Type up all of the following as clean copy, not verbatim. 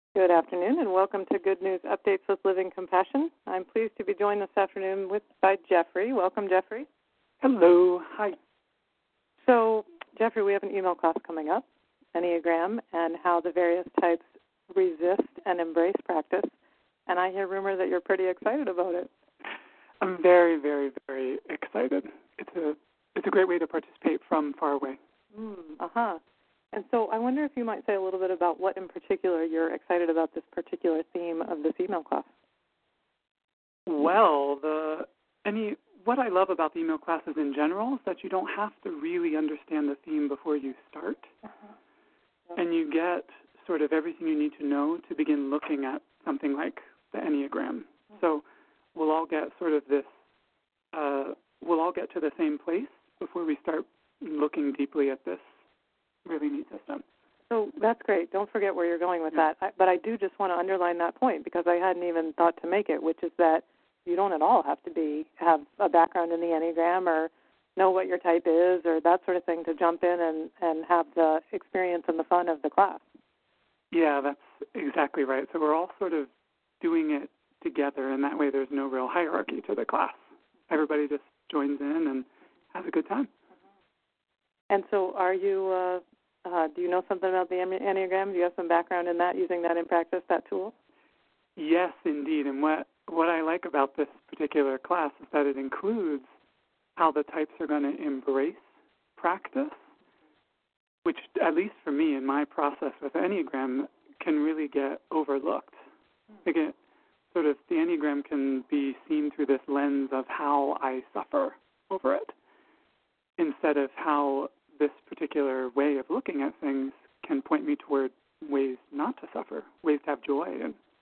Good afternoon, and welcome to Good News Updates with Living Compassion. I'm pleased to be joined this afternoon by Jeffrey. Welcome, Jeffrey. Hello. Hi. So, Jeffrey, we have an email class coming up, Enneagram, and how the various types resist and embrace practice. And I hear rumor that you're pretty excited about it. I'm very, very, very excited. It's a great way to participate from far away. And so I wonder if you might say a little bit about what in particular you're excited about this particular theme of this email class. Well, what I love about the email classes in general is that you don't have to really understand the theme before you start. And you get sort of everything you need to know to begin looking at something like the Enneagram. So we'll all get sort of this, we'll all get to the same place before we start looking deeply at this really neat system. So that's great. Don't forget where you're going with that. But I do just want to underline that point because I hadn't even thought to make it, which is that you don't at all have to have a background in the Enneagram or know what your type is or that sort of thing to jump in and have the experience and the fun of the class. Yeah, that's exactly right. So we're all sort of doing it together, and that way there's no real hierarchy to the class. Everybody just joins in and has a good time. And so are you, do you know something about the Enneagram? Do you have some background in that, using that in practice, that tool? Yes, indeed. And what I like about this particular class is that it includes how the types are going to embrace practice, which, at least for me in my process with Enneagram, can really get overlooked. Again, sort of the Enneagram can be seen through this lens of how I suffer over it, instead of how this particular way of looking at things can point me toward ways not to suffer, ways to have joy.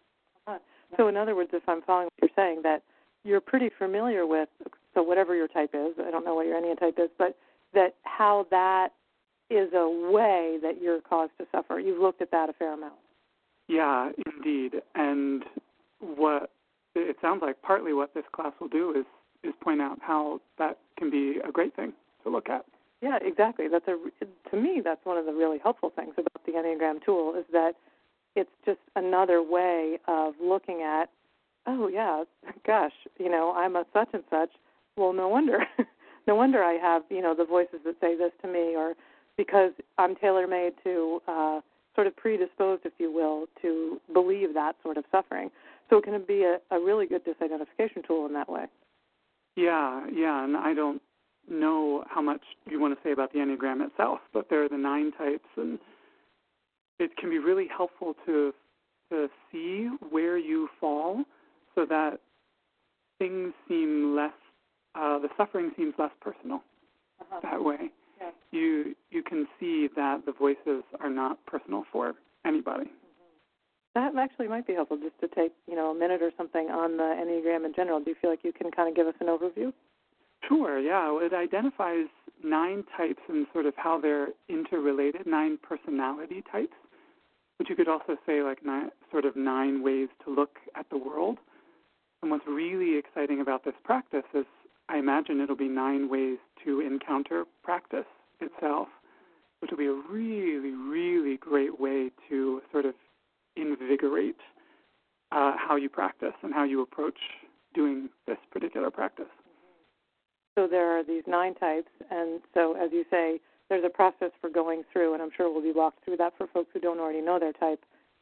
So in other words, if I'm following what you're saying, that you're pretty familiar with, so whatever your type is, I don't know what your Enneatype is, but that how that is a way that you're caused to suffer. You've looked at that a fair amount. Yeah, indeed. And what it sounds like partly what this class will do is point out how that can be a great thing to look at. Yeah, exactly. To me, that's one of the really helpful things about the Enneagram tool is that it's just another way of looking at, oh, yeah, gosh, I'm a such and such. Well, no wonder. No wonder I have, the voices that say this to me, or because I'm tailor-made to sort of predisposed, if you will, to believe that sort of suffering. So it can be a really good disidentification tool in that way. Yeah, and I don't know how much you want to say about the Enneagram itself, but there are the 9 types, and it can be really helpful to see where you fall so that things seem less, the suffering seems less personal that way. Yeah. You can see that the voices are not personal for anybody. That actually might be helpful just to take, a minute or something on the Enneagram in general. Do you feel like you can kind of give us an overview? Sure, yeah. It identifies 9 types and sort of how they're interrelated, 9 personality types, which you could also say like 9 ways to look at the world. And what's really exciting about this practice is I imagine it'll be 9 ways to encounter practice itself, which will be a really, really great way to sort of invigorate how you practice and how you approach doing this particular practice. So there are these 9 types, and so as you say, there's a process for going through, and I'm sure we'll be walked through that for folks who don't already know their type,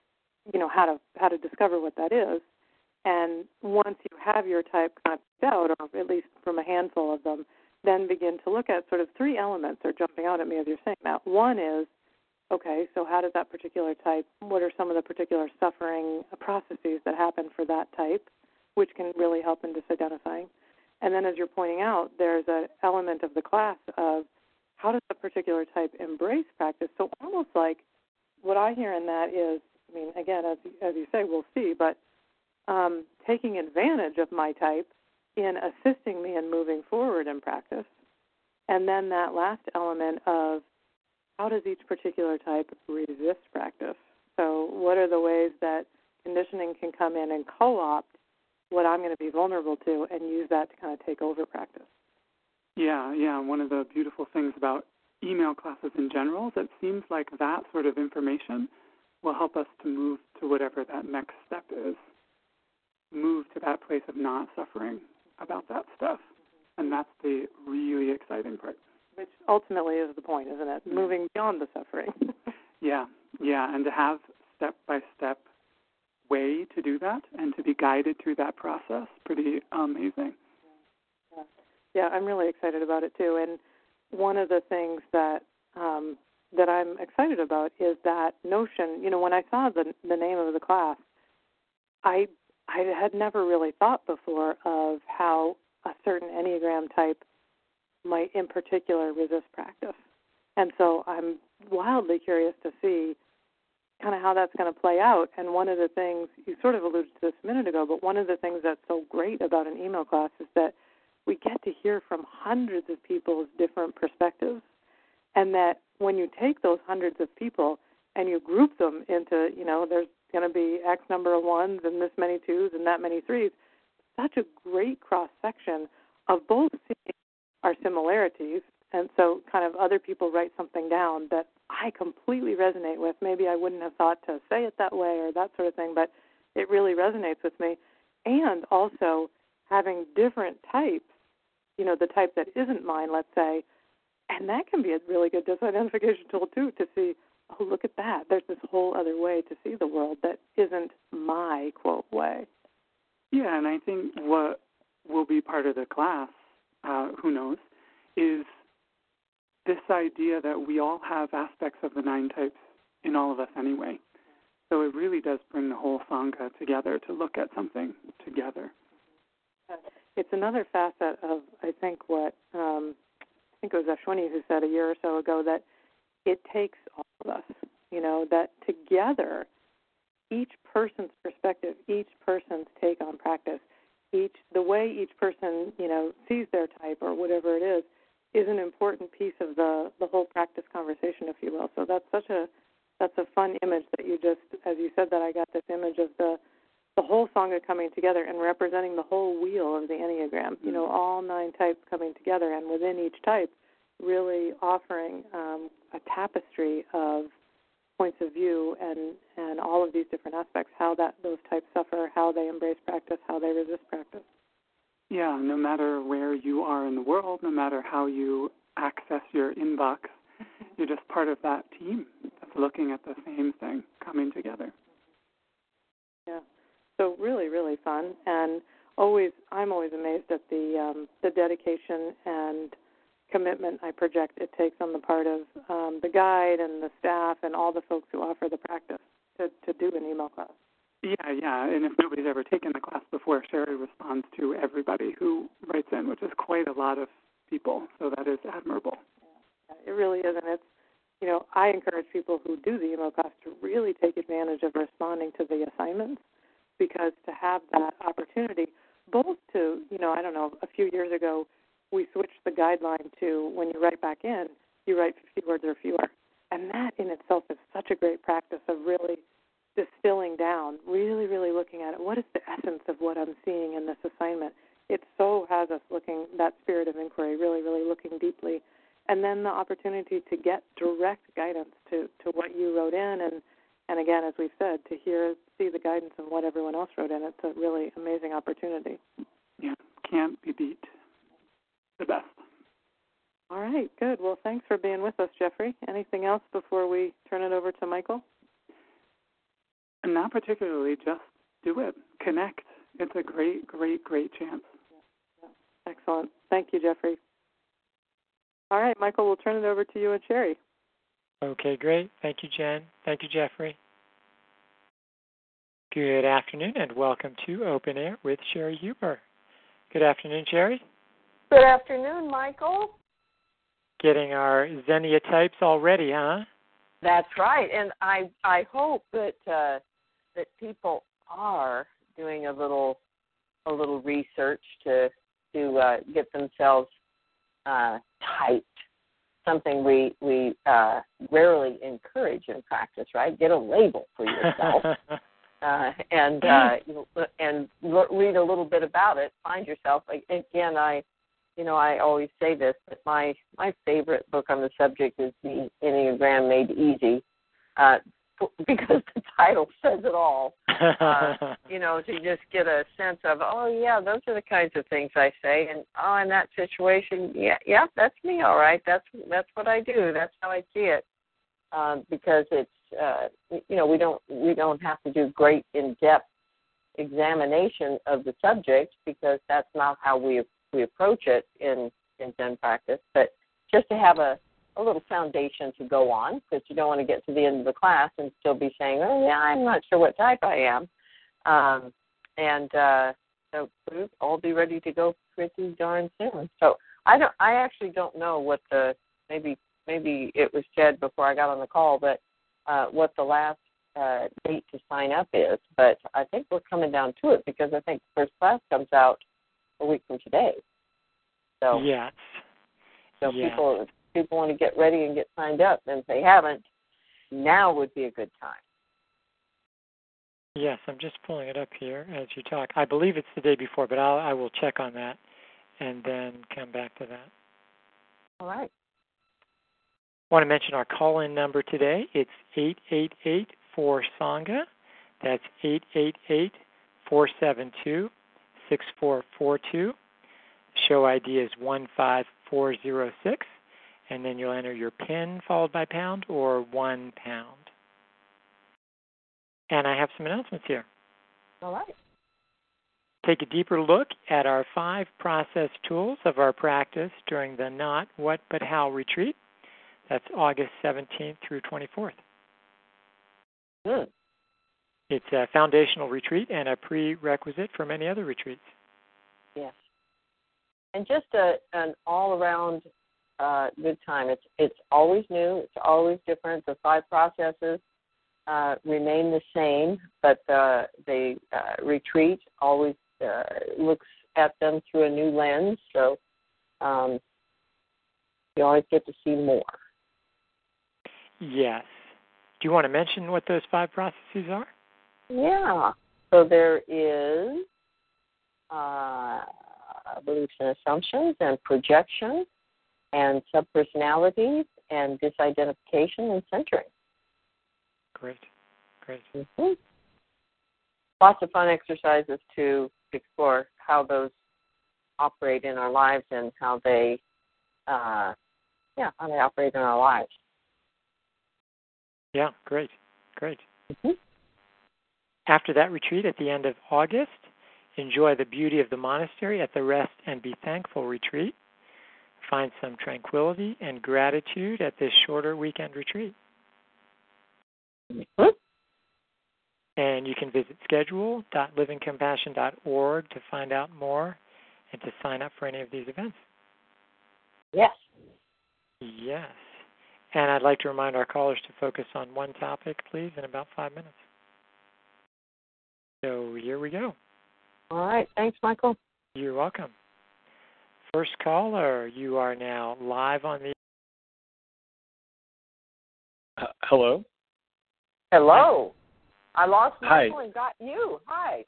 how to discover what that is. And once you have your type kind of picked out, or at least from a handful of them, then begin to look at sort of 3 elements are jumping out at me as you're saying that. One is, okay, so how does that particular type, what are some of the particular suffering processes that happen for that type, which can really help in disidentifying. And then as you're pointing out, there's an element of the class of how does a particular type embrace practice. So almost like what I hear in that is, again, as you say, we'll see, but taking advantage of my type in assisting me in moving forward in practice. And then that last element of how does each particular type resist practice? So what are the ways that conditioning can come in and co-opt what I'm going to be vulnerable to and use that to kind of take over practice? Yeah. One of the beautiful things about email classes in general is it seems like that sort of information will help us to move to whatever that next step is. Move to that place of not suffering about that stuff. And that's the really exciting part. Which ultimately is the point, isn't it? Moving beyond the suffering. Yeah, and to have step-by-step way to do that and to be guided through that process, pretty amazing. Yeah, I'm really excited about it too. And one of the things that that I'm excited about is that notion. When I saw the name of the class, I had never really thought before of how a certain Enneagram type might in particular resist practice. And so I'm wildly curious to see kind of how that's going to play out. And one of the things, you sort of alluded to this a minute ago, but one of the things that's so great about an email class is that we get to hear from hundreds of people's different perspectives. And that when you take those hundreds of people and you group them into, there's going to be X number of ones and this many twos and that many threes, such a great cross-section of both seeing our similarities, and so kind of other people write something down that I completely resonate with. Maybe I wouldn't have thought to say it that way or that sort of thing, but it really resonates with me. And also having different types, the type that isn't mine, let's say, and that can be a really good disidentification tool, too, to see, oh, look at that. There's this whole other way to see the world that isn't my, quote, way. Yeah, and I think what will be part of the class, who knows, is this idea that we all have aspects of the 9 types in all of us anyway. So it really does bring the whole Sangha together to look at something together. It's another facet of, I think, what I think it was Ashwini who said a year or so ago, that it takes all of us, that together, each person's perspective, each person's take on practice, the way each person, sees their type or whatever it is an important piece of the whole practice conversation, if you will. So that's a fun image that you just, as you said that, I got this image of the whole Sangha coming together and representing the whole wheel of the Enneagram, all 9 types coming together, and within each type really offering a tapestry of points of view and all of these different aspects, how those types suffer, how they embrace practice, how they resist practice. Yeah, no matter where you are in the world, no matter how you access your inbox, you're just part of that team that's looking at the same thing coming together. Yeah, so really, really fun, and I'm always amazed at the dedication and commitment I project it takes on the part of the guide and the staff and all the folks who offer the practice to do an email class. Yeah, and if nobody's ever taken the class before, Sherry responds to everybody who writes in, which is quite a lot of people, so that is admirable. Yeah, it really is, and it's, I encourage people who do the email class to really take advantage of responding to the assignments, because to have that opportunity, both to, a few years ago, we switched the guideline to when you write back in, you write 50 words or fewer. And that in itself is such a great practice of really distilling down, really, really looking at it. What is the essence of what I'm seeing in this assignment? It so has us looking, that spirit of inquiry, really, really looking deeply. And then the opportunity to get direct guidance to what you wrote in. And again, as we've said, to see the guidance of what everyone else wrote in. It's a really amazing opportunity. Yeah, can't be beat. The best. All right, good. Well, thanks for being with us, Jeffrey. Anything else before we turn it over to Michael? Not particularly. Just do it. Connect. It's a great, great, great chance. Yeah. Excellent. Thank you, Jeffrey. All right, Michael, we'll turn it over to you and Sherry. Okay, great. Thank you, Jen. Thank you, Jeffrey. Good afternoon, and welcome to Open Air with Sherry Huber. Good afternoon, Sherry. Good afternoon, Michael. Getting our Xenia types already, huh? That's right, and I hope that that people are doing a little research to get themselves typed. Something we rarely encourage in practice, right? Get a label for yourself, and read a little bit about it. Find yourself. Again, I always say this, but my favorite book on the subject is The Enneagram Made Easy. because the title says it all. To just get a sense of, oh yeah, those are the kinds of things I say, and in that situation, yeah, that's me, all right. That's what I do. That's how I see it. Because it's we don't have to do great in-depth examination of the subject, because that's not how we approach it in Zen practice. But just to have a little foundation to go on, because you don't want to get to the end of the class and still be saying, oh yeah, I'm not sure what type I am. So I'll be ready to go pretty darn soon. So I actually don't know what maybe it was said before I got on the call, but what the last date to sign up is. But I think we're coming down to it, because I think the first class comes out a week from today. So yes. So yes. People want to get ready and get signed up, and if they haven't, now would be a good time. Yes, I'm just pulling it up here as you talk. I believe it's the day before, but I will check on that and then come back to that. All right. I want to mention our call-in number today. It's 888-4SANGHA. That's 888-472-6442. Show ID is 15406, and then you'll enter your PIN followed by pound or £1. And I have some announcements here. All right. Take a deeper look at our 5 process tools of our practice during the Not What But How retreat. That's August 17th through 24th. Good. It's a foundational retreat and a prerequisite for many other retreats. Yes. And just an all-around good time. It's always new. It's always different. The 5 processes remain the same, but the retreat always looks at them through a new lens. So you always get to see more. Yes. Do you want to mention what those 5 processes are? Yeah. So there is beliefs and assumptions, and projection, and subpersonalities, and disidentification, and centering. Great. Mm-hmm. Lots of fun exercises to explore how those operate in our lives and how they operate in our lives. Yeah, great. Mm-hmm. After that retreat at the end of August, enjoy the beauty of the monastery at the Rest and Be Thankful retreat. Find some tranquility and gratitude at this shorter weekend retreat. Mm-hmm. And you can visit schedule.livingcompassion.org to find out more and to sign up for any of these events. Yes. Yes. And I'd like to remind our callers to focus on one topic, please, in about 5 minutes. So here we go. All right. Thanks, Michael. You're welcome. First caller, you are now live on the... Hello? Hello. I lost Michael Hi. and got you. Hi.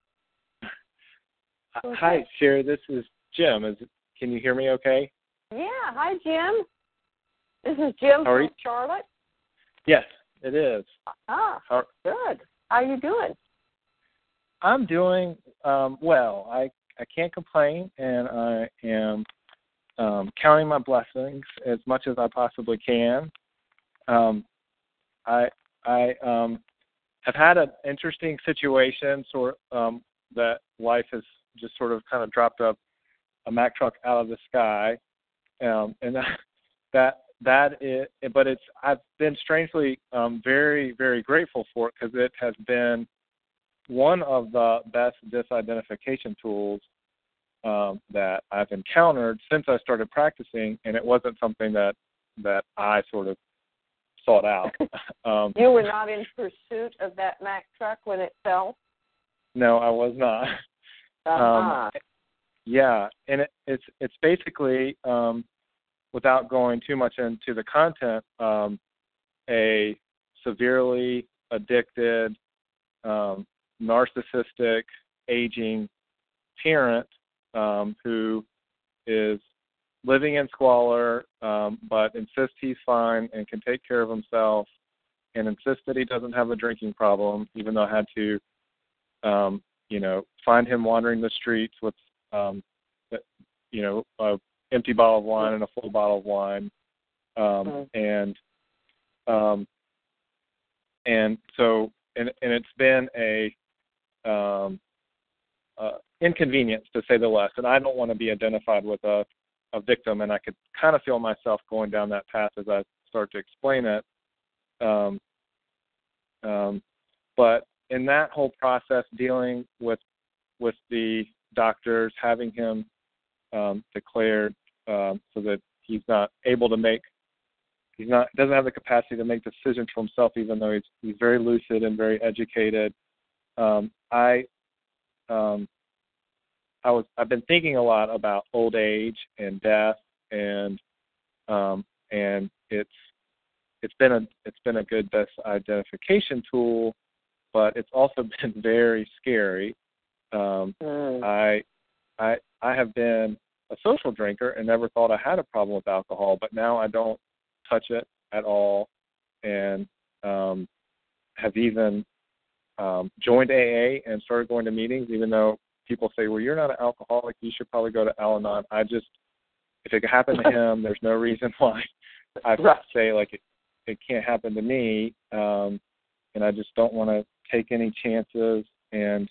Hi, Sherry. This is Jim. Can you hear me okay? Yeah. Hi, Jim. This is Jim from Charlotte. Yes, it is. Good. How are you doing? I'm doing well. I can't complain, and I am counting my blessings as much as I possibly can. I have had an interesting situation, that life has just sort of kind of dropped a Mack truck out of the sky, and that is. But I've been strangely very, very grateful for it, because it has been one of the best disidentification tools that I've encountered since I started practicing, and it wasn't something that I sort of sought out. You were not in pursuit of that Mack truck when it fell? No, I was not. Yeah, and it's basically, without going too much into the content, a severely addicted, narcissistic, aging parent who is living in squalor, but insists he's fine and can take care of himself, and insist that he doesn't have a drinking problem, even though I had to, find him wandering the streets with, an empty bottle of wine and a full bottle of wine. And so it's been a inconvenience, to say the least. And I don't want to be identified with a victim, and I could kind of feel myself going down that path as I start to explain it. But in that whole process, dealing with the doctors, having him declared so that he's not able to doesn't have the capacity to make decisions for himself, even though he's very lucid and very educated. I've been thinking a lot about old age and death, and it's been a good identification tool, but it's also been very scary. I have been a social drinker and never thought I had a problem with alcohol, but now I don't touch it at all, and have even joined AA and started going to meetings, even though people say, well, you're not an alcoholic, you should probably go to Al-Anon. If it could happen to him, there's no reason why I say, like, it can't happen to me, and I just don't want to take any chances. And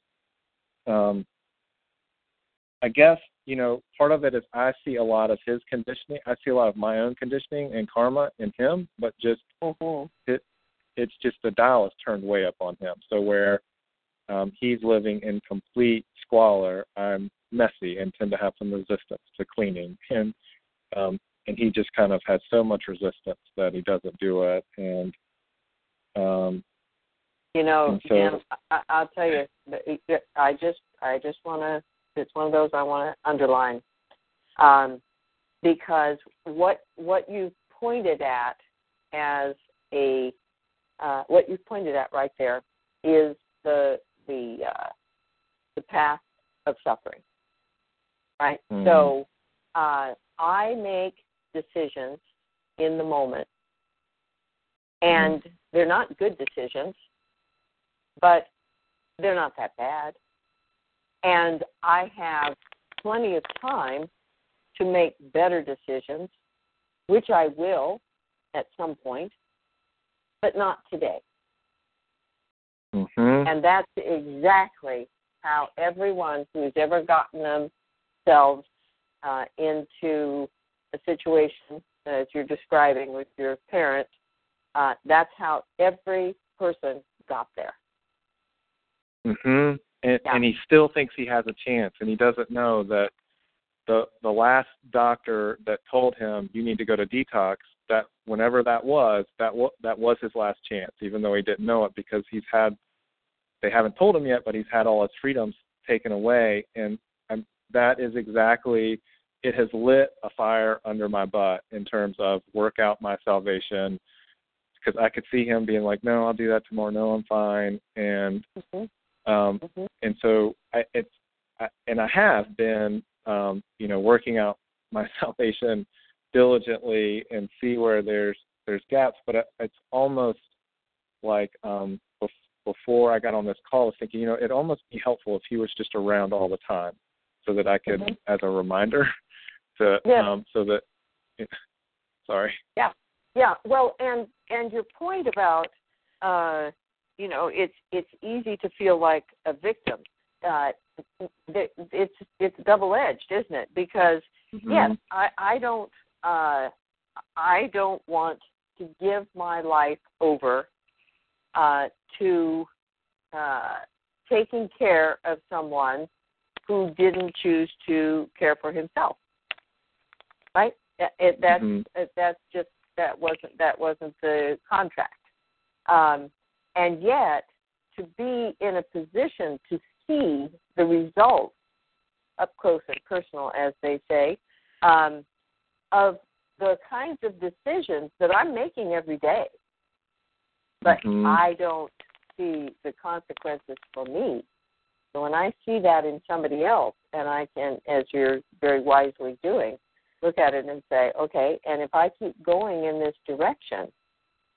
I guess, part of it is I see a lot of his conditioning. I see a lot of my own conditioning and karma in him, but just it's just the dial is turned way up on him. So where he's living in complete squalor, I'm messy and tend to have some resistance to cleaning. And he just kind of has so much resistance that he doesn't do it. And Jim, I'll tell you, I just want to. It's one of those I want to underline, because what you pointed at as what you pointed at right there is the path of suffering, right? Mm-hmm. So I make decisions in the moment, and they're not good decisions, but they're not that bad. And I have plenty of time to make better decisions, which I will at some point, but not today. Mm-hmm. And that's exactly how everyone who's ever gotten themselves into a situation as you're describing with your parents, that's how every person got there. Mm-hmm. And he still thinks he has a chance, and he doesn't know that the last doctor that told him you need to go to detox, that whenever that was his last chance, even though he didn't know it, because they haven't told him yet, but he's had all his freedoms taken away, and that is exactly, it has lit a fire under my butt in terms of work out my salvation, because I could see him being like, no, I'll do that tomorrow, no, I'm fine, and and so I have been, working out my salvation diligently and see where there's gaps, but it's almost like before I got on this call, I was thinking, it'd almost be helpful if he was just around all the time, so that I could, as a reminder, so that. Sorry. Yeah. Well, and your point about. It's easy to feel like a victim. It's double-edged, isn't it? Because yes, I don't want to give my life over to taking care of someone who didn't choose to care for himself. Right? That wasn't the contract. And yet, to be in a position to see the results up close and personal, as they say, of the kinds of decisions that I'm making every day. But I don't see the consequences for me. So when I see that in somebody else, and I can, as you're very wisely doing, look at it and say, okay, and if I keep going in this direction,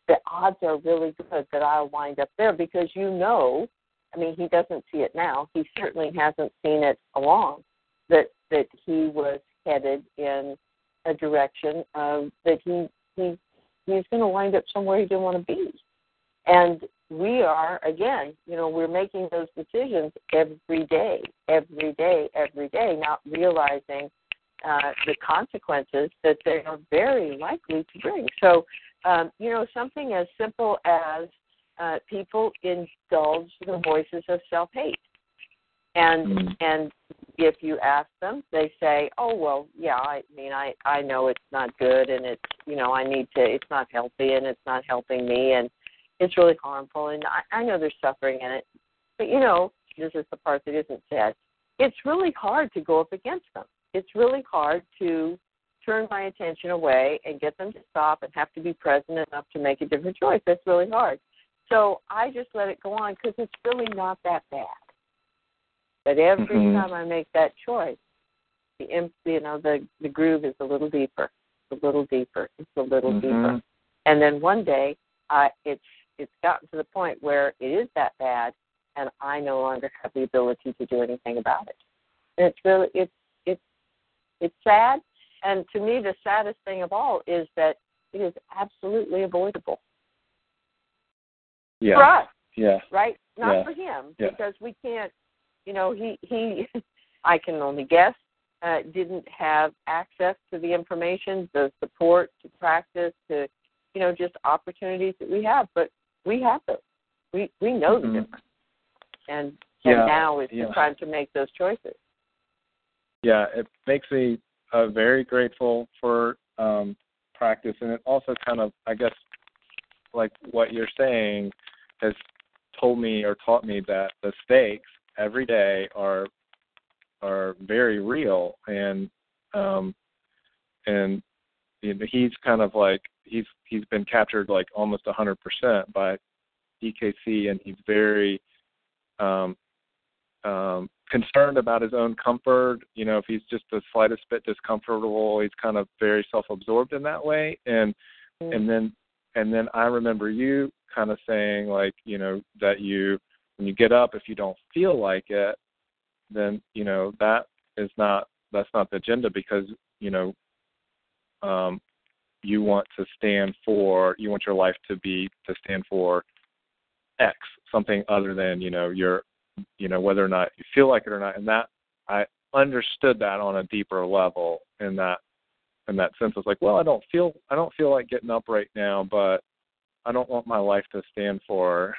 the odds are really good that I'll wind up there because I mean, he doesn't see it now. He certainly hasn't seen it along, that he was headed in a direction that he's going to wind up somewhere he didn't want to be. And we are, again, we're making those decisions every day, not realizing the consequences that they are very likely to bring. So, something as simple as people indulge the voices of self-hate. And if you ask them, they say, oh, well, yeah, I mean, I know it's not good and it's, it's not healthy and it's not helping me and it's really harmful and I know there's suffering in it. But, this is the part that isn't said. It's really hard to go up against them. It's really hard to turn my attention away and get them to stop and have to be present enough to make a different choice. That's really hard. So I just let it go on because it's really not that bad. But every time I make that choice, the groove is a little deeper. It's a little deeper. And then one day, it's gotten to the point where it is that bad, and I no longer have the ability to do anything about it. And it's really it's sad. And to me, the saddest thing of all is that it is absolutely avoidable. Yeah. For us. Yeah. Right? Not for him, because we can't. He I can only guess, didn't have access to the information, the support to practice, to, just opportunities that we have. But we have those. We know the difference. And now is the time to make those choices. Yeah, it makes me very grateful for practice. And it also kind of, I guess, like what you're saying has told me or taught me that the stakes every day are very real, and he's kind of like he's been captured like almost 100% by EKC, and he's very concerned about his own comfort. If he's just the slightest bit discomfortable, he's kind of very self-absorbed in that way, and then I remember you kind of saying like that when you get up, if you don't feel like it, then that's not the agenda, because you want your life to stand for X, something other than your whether or not you feel like it or not. And that I understood that on a deeper level, in that sense. It's like, well, I don't feel like getting up right now, but I don't want my life to stand for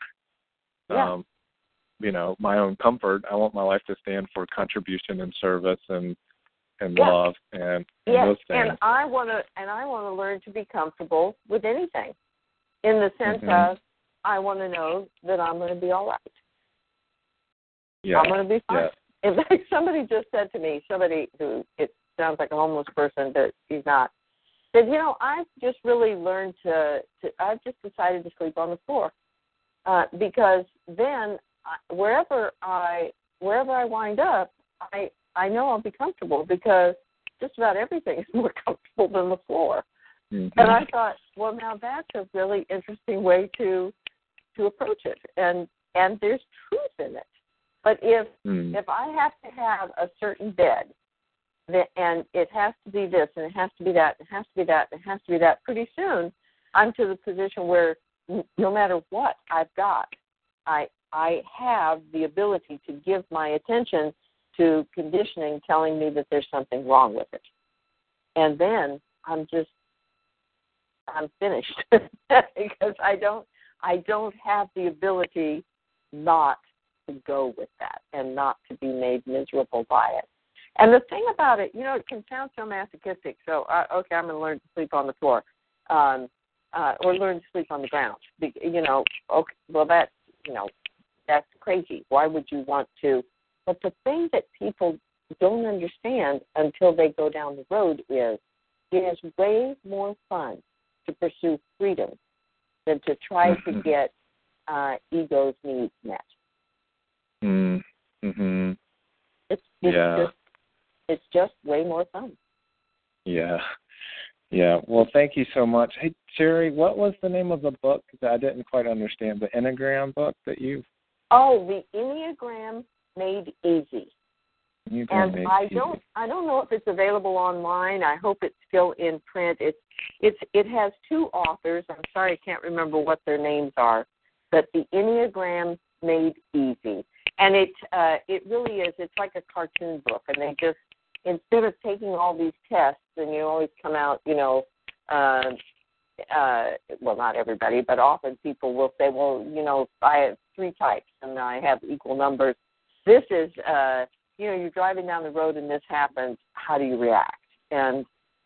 my own comfort. I want my life to stand for contribution and service and love and those things. And I want to learn to be comfortable with anything, in the sense of I want to know that I'm going to be all right. Yeah. I'm going to be fine. Yeah. In fact, somebody just said to me, somebody who it sounds like a homeless person, but he's not, said, I've just really learned I've just decided to sleep on the floor, because then wherever I wind up, I know I'll be comfortable, because just about everything is more comfortable than the floor. And I thought, well, now that's a really interesting way to approach it, and there's truth in it. But if I have to have a certain bed, and it has to be this, and it has to be that, and it has to be that, and it has to be that, pretty soon I'm to the position where no matter what I've got, I have the ability to give my attention to conditioning telling me that there's something wrong with it. And then I'm finished because I don't have the ability not to go with that and not to be made miserable by it. And the thing about it, it can sound so masochistic. So, okay, I'm going to learn to sleep on the floor, or learn to sleep on the ground. Okay, well, that's crazy. Why would you want to? But the thing that people don't understand until they go down the road is it is way more fun to pursue freedom than to try to get ego's needs met. It's just way more fun. Yeah. Well, thank you so much. Hey, Sherry, what was the name of the book that I didn't quite understand? The Enneagram book that you... Oh, the Enneagram Made Easy. Enneagram Made Easy. I don't know if it's available online. I hope it's still in print. It has two authors. I'm sorry, I can't remember what their names are, but the Enneagram Made Easy. And it really is. It's like a cartoon book, and they just, instead of taking all these tests, and you always come out, well, not everybody, but often people will say, well, I have 3 types and I have equal numbers. This is, you're driving down the road and this happens. How do you react? And,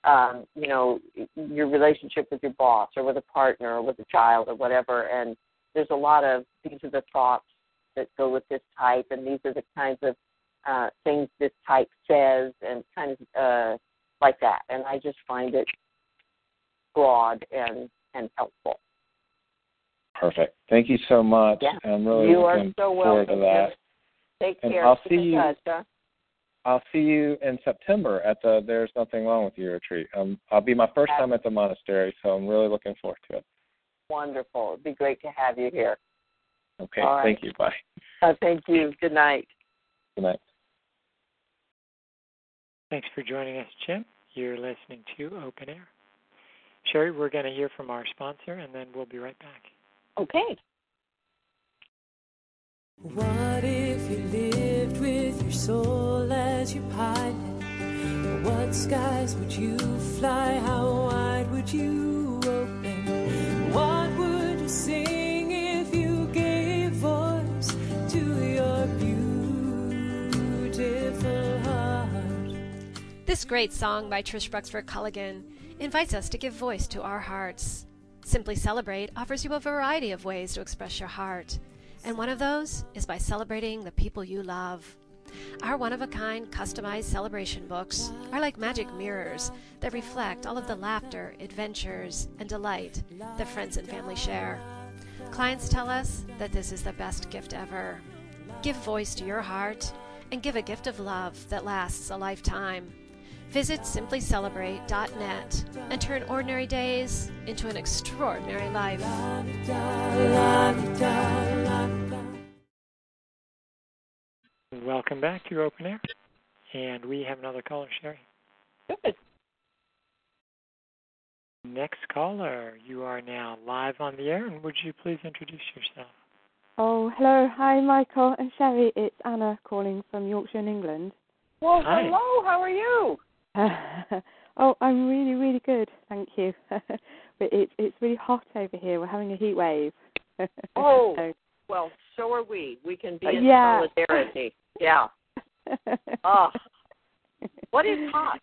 your relationship with your boss or with a partner or with a child or whatever. And there's a lot of, these are the thoughts that go with this type, and these are the kinds of things this type says, and kind of like that. And I just find it broad and helpful. Perfect. Thank you so much. Yeah. I'm really you are looking so forward to that. Take and care. I'll see you in September at the There's Nothing Wrong With You retreat. I'll be my first time at the monastery, so I'm really looking forward to it. Wonderful. It'd be great to have you here. Okay. All right. Thank you. Bye. Thank you. Good night. Good night. Thanks for joining us, Jim. You're listening to Open Air. Sherry, we're going to hear from our sponsor, and then we'll be right back. Okay. What if you lived with your soul as your pilot? What skies would you fly? How wide would you open? What would you sing if you gave voice to your beautiful heart? This great song by Trish Bruxford Culligan invites us to give voice to our hearts. Simply Celebrate offers you a variety of ways to express your heart, and one of those is by celebrating the people you love. Our one-of-a-kind customized celebration books are like magic mirrors that reflect all of the laughter, adventures, and delight that friends and family share. Clients tell us that this is the best gift ever. Give voice to your heart and give a gift of love that lasts a lifetime. Visit simplycelebrate.net and turn ordinary days into an extraordinary life. Welcome back to Open Air. And we have another caller, Sherry. Good. Next caller, you are now live on the air, and would you please introduce yourself? Oh, hello. Hi, Michael and Sherry. It's Anna calling from Yorkshire in England. Well, Hi. hello. How are you? Oh, I'm really, really good. Thank you. But it's really hot over here. We're having a heat wave. Oh, so. Well, so are we. We can be in Yeah. solidarity. Yeah. Oh. What is hot?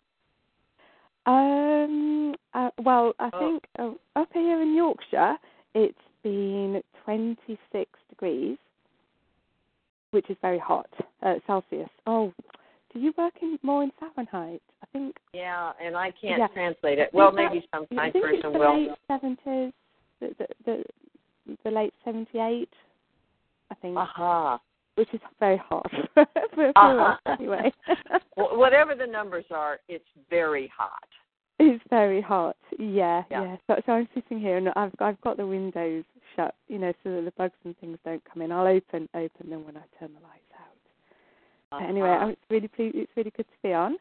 Well, I think up here in Yorkshire, it's been 26 degrees, which is very hot, Celsius. Oh, do you work more in Fahrenheit? I think. Yeah, and I can't translate it. Well, maybe some kind person will. I think it's the late 70s, the late 78, I think. Aha. Which is very hot for us anyway. Well, whatever the numbers are, it's very hot. It's very hot. Yeah. So I'm sitting here and I've got the windows shut, so that the bugs and things don't come in. I'll open them when I turn the lights out. Anyway, it's really good to be on.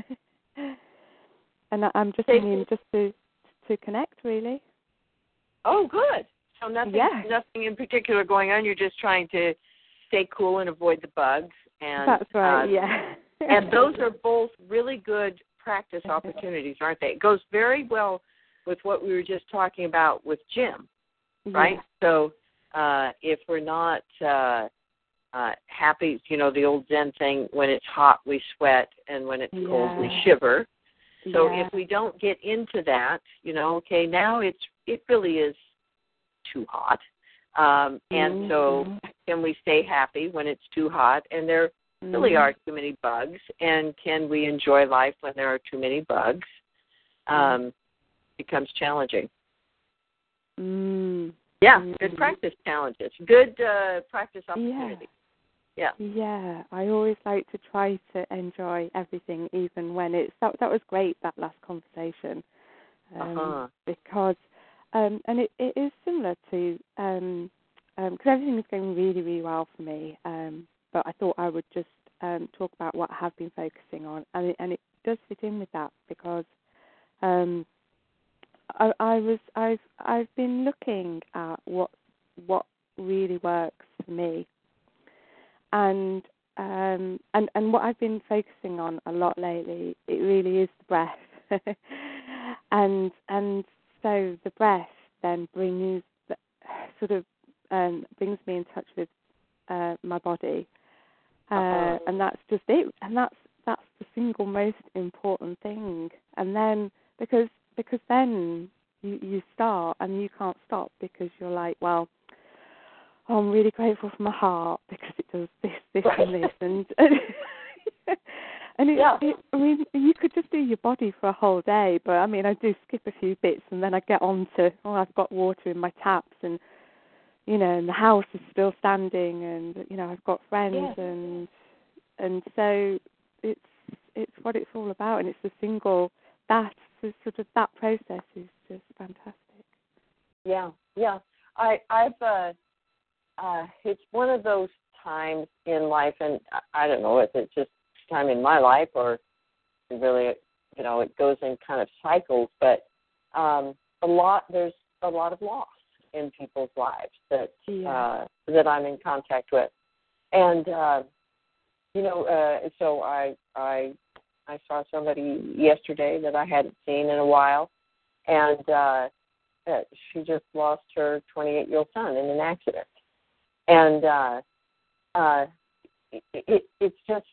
And I'm just ringing just to connect, really. Oh, good. So nothing in particular going on. You're just trying to stay cool and avoid the bugs. And that's right. Yeah. And those are both really good practice opportunities, aren't they? It goes very well with what we were just talking about with Jim, right? So if we're not happy, the old Zen thing, when it's hot we sweat and when it's cold we shiver. So if we don't get into that, okay, now it really is too hot. And so can we stay happy when it's too hot and there really are too many bugs? And can we enjoy life when there are too many bugs? Becomes challenging. Yeah, good practice challenges. Good practice opportunities. Yeah, I always like to try to enjoy everything, even when it's that was great, that last conversation, because and it is similar to because everything is going really, really well for me. But I thought I would just talk about what I have been focusing on, and it does fit in with that because I've been looking at what really works for me, and what I've been focusing on a lot lately, it really is the breath, and so the breath then brings me in touch with my body, and that's just it, and that's the single most important thing. And then because then you start and you can't stop because you're like, well, I'm really grateful for my heart because it does this, and this, and I mean, you could just do your body for a whole day, but I mean, I do skip a few bits, and then I get on to, I've got water in my taps, and and the house is still standing, and I've got friends, and so it's what it's all about, and it's the single that process is just fantastic. Yeah. I've it's one of those times in life, and I don't know if it's just time in my life or really, it goes in kind of cycles, but there's a lot of loss in people's lives that I'm in contact with, and so I saw somebody yesterday that I hadn't seen in a while, and she just lost her 28-year-old son in an accident, and it's just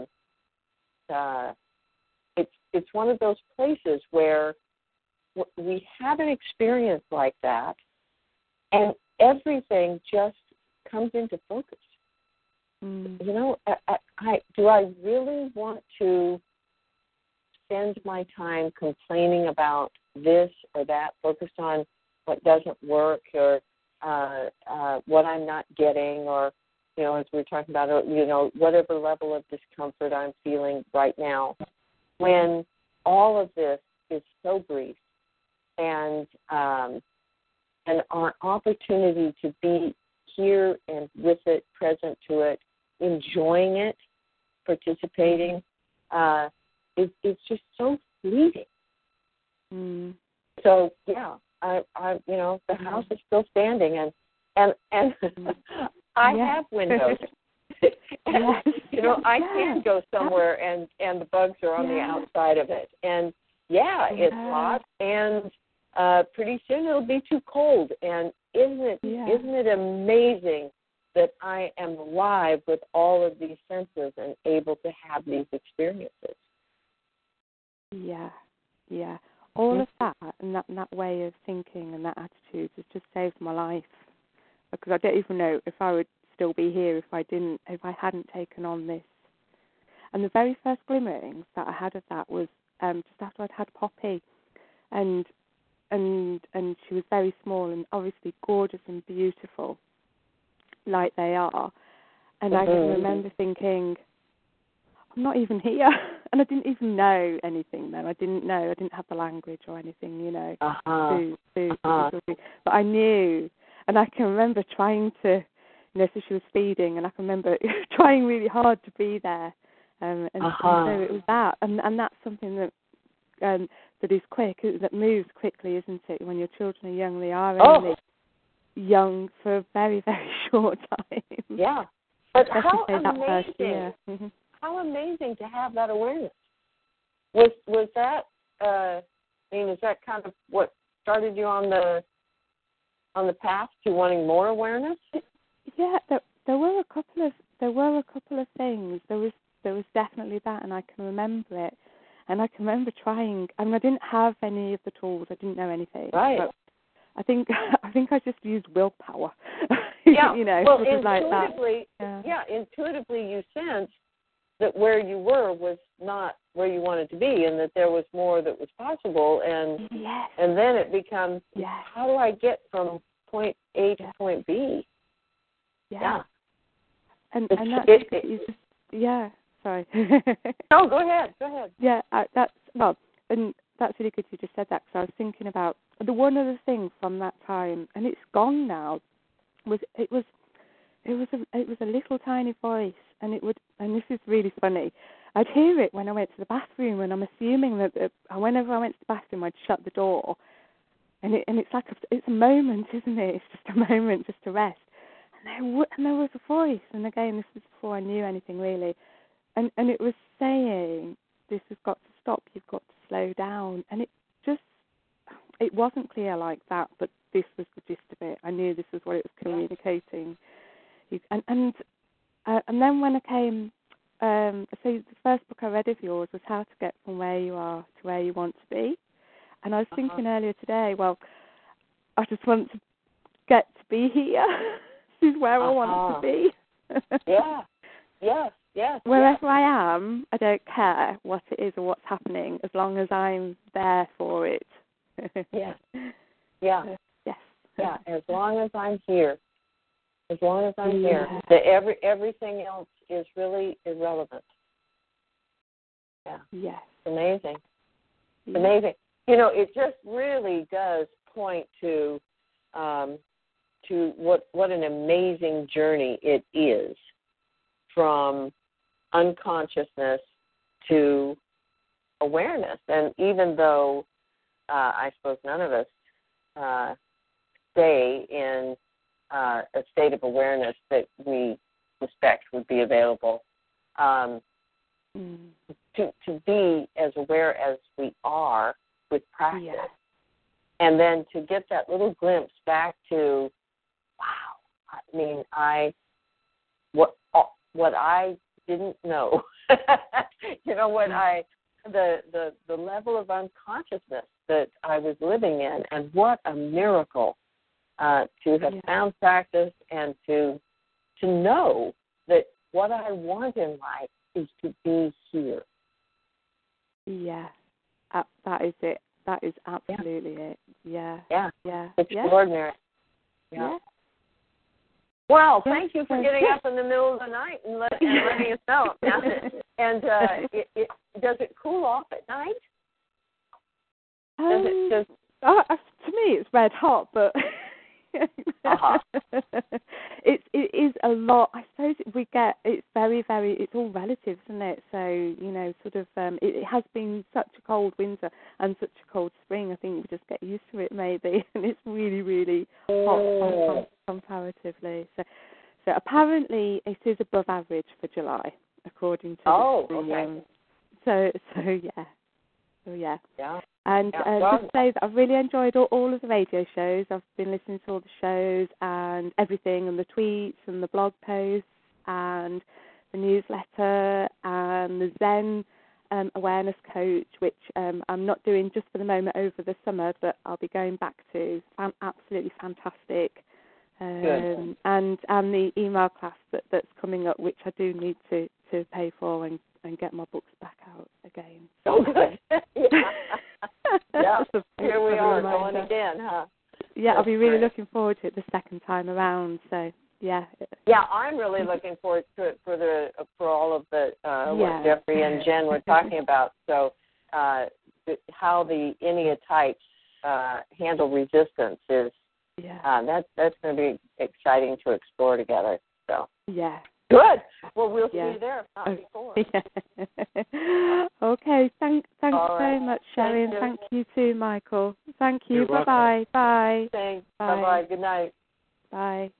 it's one of those places where we have an experience like that, and everything just comes into focus. Do I really want to spend my time complaining about this or that, focused on what doesn't work or what I'm not getting, or as we were talking about, whatever level of discomfort I'm feeling right now, when all of this is so brief, and our opportunity to be here and with it, present to it, enjoying it, participating, it's just so fleeting. So I the house is still standing, and I have windows. I can go somewhere and the bugs are on the outside of it. And it's hot, and pretty soon it'll be too cold. And isn't it amazing that I am alive with all of these senses and able to have these experiences? Yeah. All of that and that way of thinking and that attitude has just saved my life, because I don't even know if I would still be here if I hadn't taken on this. And the very first glimmerings that I had of that was just after I'd had Poppy, and she was very small and obviously gorgeous and beautiful, like they are. And I can remember thinking, I'm not even here. And I didn't even know anything then. I didn't have the language or anything, but I knew. And I can remember trying to, so she was feeding, and I can remember trying really hard to be there. And so it was that. And that's something that that is quick, that moves quickly, isn't it? When your children are young, they are only young for a very, very short time. Yeah. But how amazing! How amazing to have that awareness. Was that? Is that kind of what started you on the path to wanting more awareness? Yeah, there were a couple of things. There was definitely that, and I can remember it. And I can remember trying. I didn't have any of the tools. I didn't know anything. Right. But I think I just used willpower. Yeah. Well, intuitively, like that. Intuitively you sensed that where you were was not where you wanted to be, and that there was more that was possible. And and then it becomes, how do I get from point A to point B? Yeah. And that's sorry. No, go ahead. Yeah, that's and that's really good you just said that, because I was thinking about the one other thing from that time, and it's gone now. It was a little tiny voice, and this is really funny. I'd hear it when I went to the bathroom, and I'm assuming that whenever I went to the bathroom, I'd shut the door, and it's like it's a moment, isn't it? It's just a moment, just to rest. And there was a voice, and again, this was before I knew anything really, and it was saying, "This has got to stop. You've got to slow down." And it wasn't clear like that, but this was the gist of it. I knew this was what it was communicating. And then when I came, so the first book I read of yours was How to Get From Where You Are to Where You Want to Be. And I was thinking earlier today, well, I just want to get to be here. This is where I want to be. Yes. Wherever I am, I don't care what it is or what's happening, as long as I'm there for it. Yes. As long as I'm here. As long as I'm here, everything else is really irrelevant. Yes. Amazing. Amazing. You know, it just really does point to what an amazing journey it is from unconsciousness to awareness. And even though I suppose none of us stay in a state of awareness that we suspect would be available, to be as aware as we are with practice, and then to get that little glimpse back to, wow, I mean, what I didn't know, you know, the level of unconsciousness that I was living in, and what a miracle to have found practice and to know that what I want in life is to be here. Yeah, that is it. That is absolutely it. Yeah. Extraordinary. Yeah. Well, thank you for getting up in the middle of the night and letting us know. And does it cool off at night? To me, it's red hot, but it is a lot. I suppose it's very, very. It's all relative, isn't it? So sort of. It has been such a cold winter and such a cold spring. I think we just get used to it, maybe. And it's really, really hot comparatively. So apparently it is above average for July, according to. Okay. So yeah. And just say that I've really enjoyed all of the radio shows. I've been listening to all the shows and everything, and the tweets and the blog posts and the newsletter and the Zen Awareness Coach, which I'm not doing just for the moment over the summer, but I'll be going back to. Absolutely fantastic. And the email class that's coming up, which I do need to pay for and get my books back out again. So good. Here we are going again, huh? Yeah, I'll be really looking forward to it the second time around. So yeah. Yeah, I'm really looking forward to it for all of the what Jeffrey and Jen were talking about. So how the Ennead types handle resistance is that's going to be exciting to explore together. So good. Well, we'll see you there, if not before. Okay. Thanks very much, Sherry, and thank you too, Michael. Thank you. Bye-bye. Bye. Thanks. Bye-bye. Good night. Bye.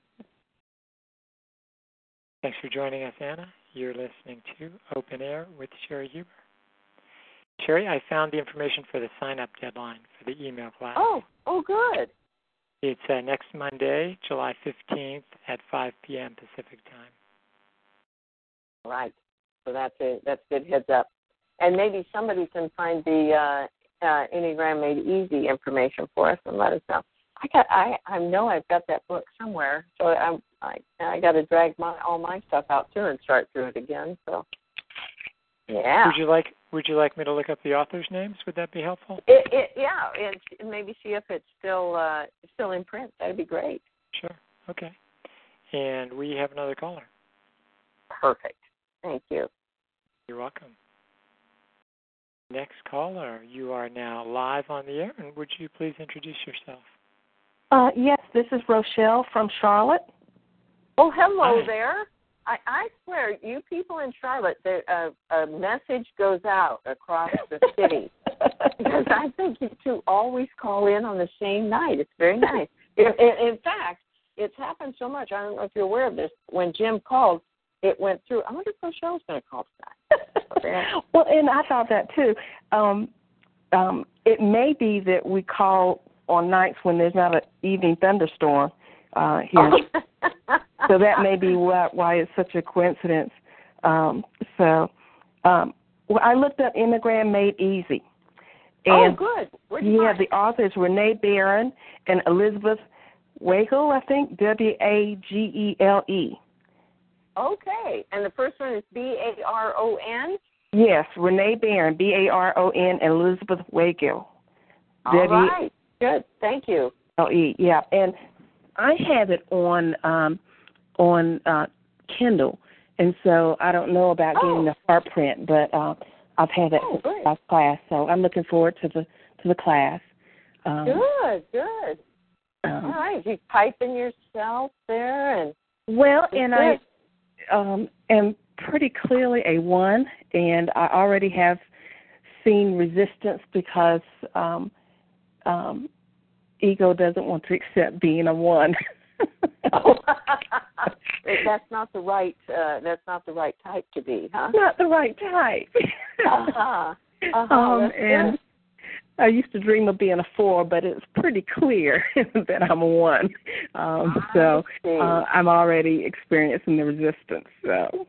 Thanks for joining us, Anna. You're listening to Open Air with Sherry Huber. Sherry, I found the information for the sign-up deadline for the email class. Oh, good. It's next Monday, July 15th at 5 p.m. Pacific time. Right. So that's good heads up. And maybe somebody can find the Enneagram Made Easy information for us and let us know. I know I've got that book somewhere, so I got to drag all my stuff out too and start through it again. So yeah. Would you like me to look up the authors' names? Would that be helpful? And maybe see if it's still in print. That'd be great. Sure. Okay. And we have another caller. Perfect. Thank you. You're welcome. Next caller, you are now live on the air, and would you please introduce yourself? Yes, this is Rochelle from Charlotte. Oh, hello Hi. there. I swear, you people in Charlotte, a message goes out across the city. Because I think you two always call in on the same night. It's very nice. In fact, it's happened so much. I don't know if you're aware of this. When Jim called, it went through. I wonder if Rochelle's going to call tonight. Well, and I thought that too. It may be that we call on nights when there's not an evening thunderstorm here. So that may be why it's such a coincidence. Well, I looked up Enneagram Made Easy. And good. The authors Renee Barron and Elizabeth Wagle, I think, Wagele. Okay. And the first one is Baron? Yes, Renee Barron, Baron, and Elizabeth Wagle. All right. Good. Thank you. Wagele, yeah. And I have it on Kindle, and so I don't know about getting the hard print, but I've had that since class, so I'm looking forward to the class. Good. All right, you typing yourself there, and I am pretty clearly a 1, and I already have seen resistance because ego doesn't want to accept being a 1. That's not the right. That's not the right type to be, huh? Not the right type. And I used to dream of being a 4, but it's pretty clear that I'm a 1. So I'm already experiencing the resistance. So.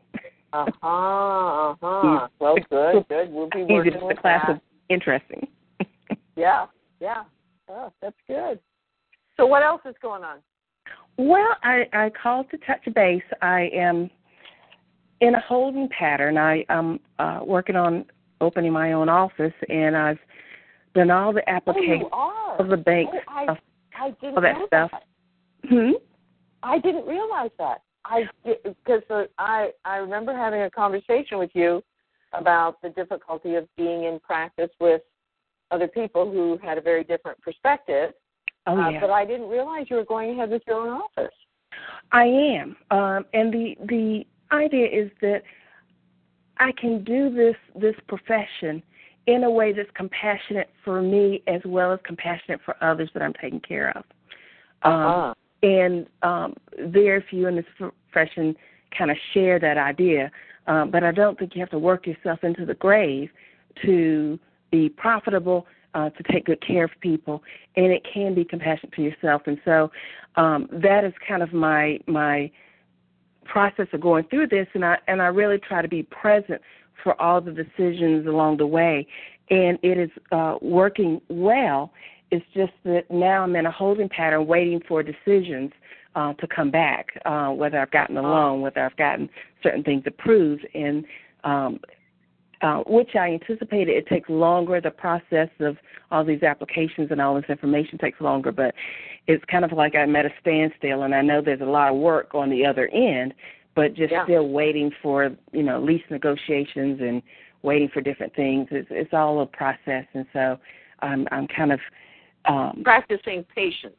Well, good. We'll be working with the class that. Is interesting. Yeah. Oh, that's good. So what else is going on? Well, I called to touch base. I am in a holding pattern. I'm working on opening my own office, and I've done all the applications of the bank, I didn't all that know stuff. That. I didn't realize that. Because I remember having a conversation with you about the difficulty of being in practice with other people who had a very different perspective. But I didn't realize you were going ahead with your own office. I am. And the idea is that I can do this profession in a way that's compassionate for me as well as compassionate for others that I'm taking care of. And very few in this profession kind of share that idea. But I don't think you have to work yourself into the grave to be profitable, to take good care of people, and it can be compassionate to yourself. And so that is kind of my process of going through this, and I really try to be present for all the decisions along the way. And it is working well. It's just that now I'm in a holding pattern waiting for decisions to come back, whether I've gotten a loan, whether I've gotten certain things approved, and which I anticipated it takes longer. The process of all these applications and all this information takes longer, but it's kind of like I'm at a standstill, and I know there's a lot of work on the other end, but just still waiting for, lease negotiations and waiting for different things. It's all a process, and so I'm kind of practicing patience.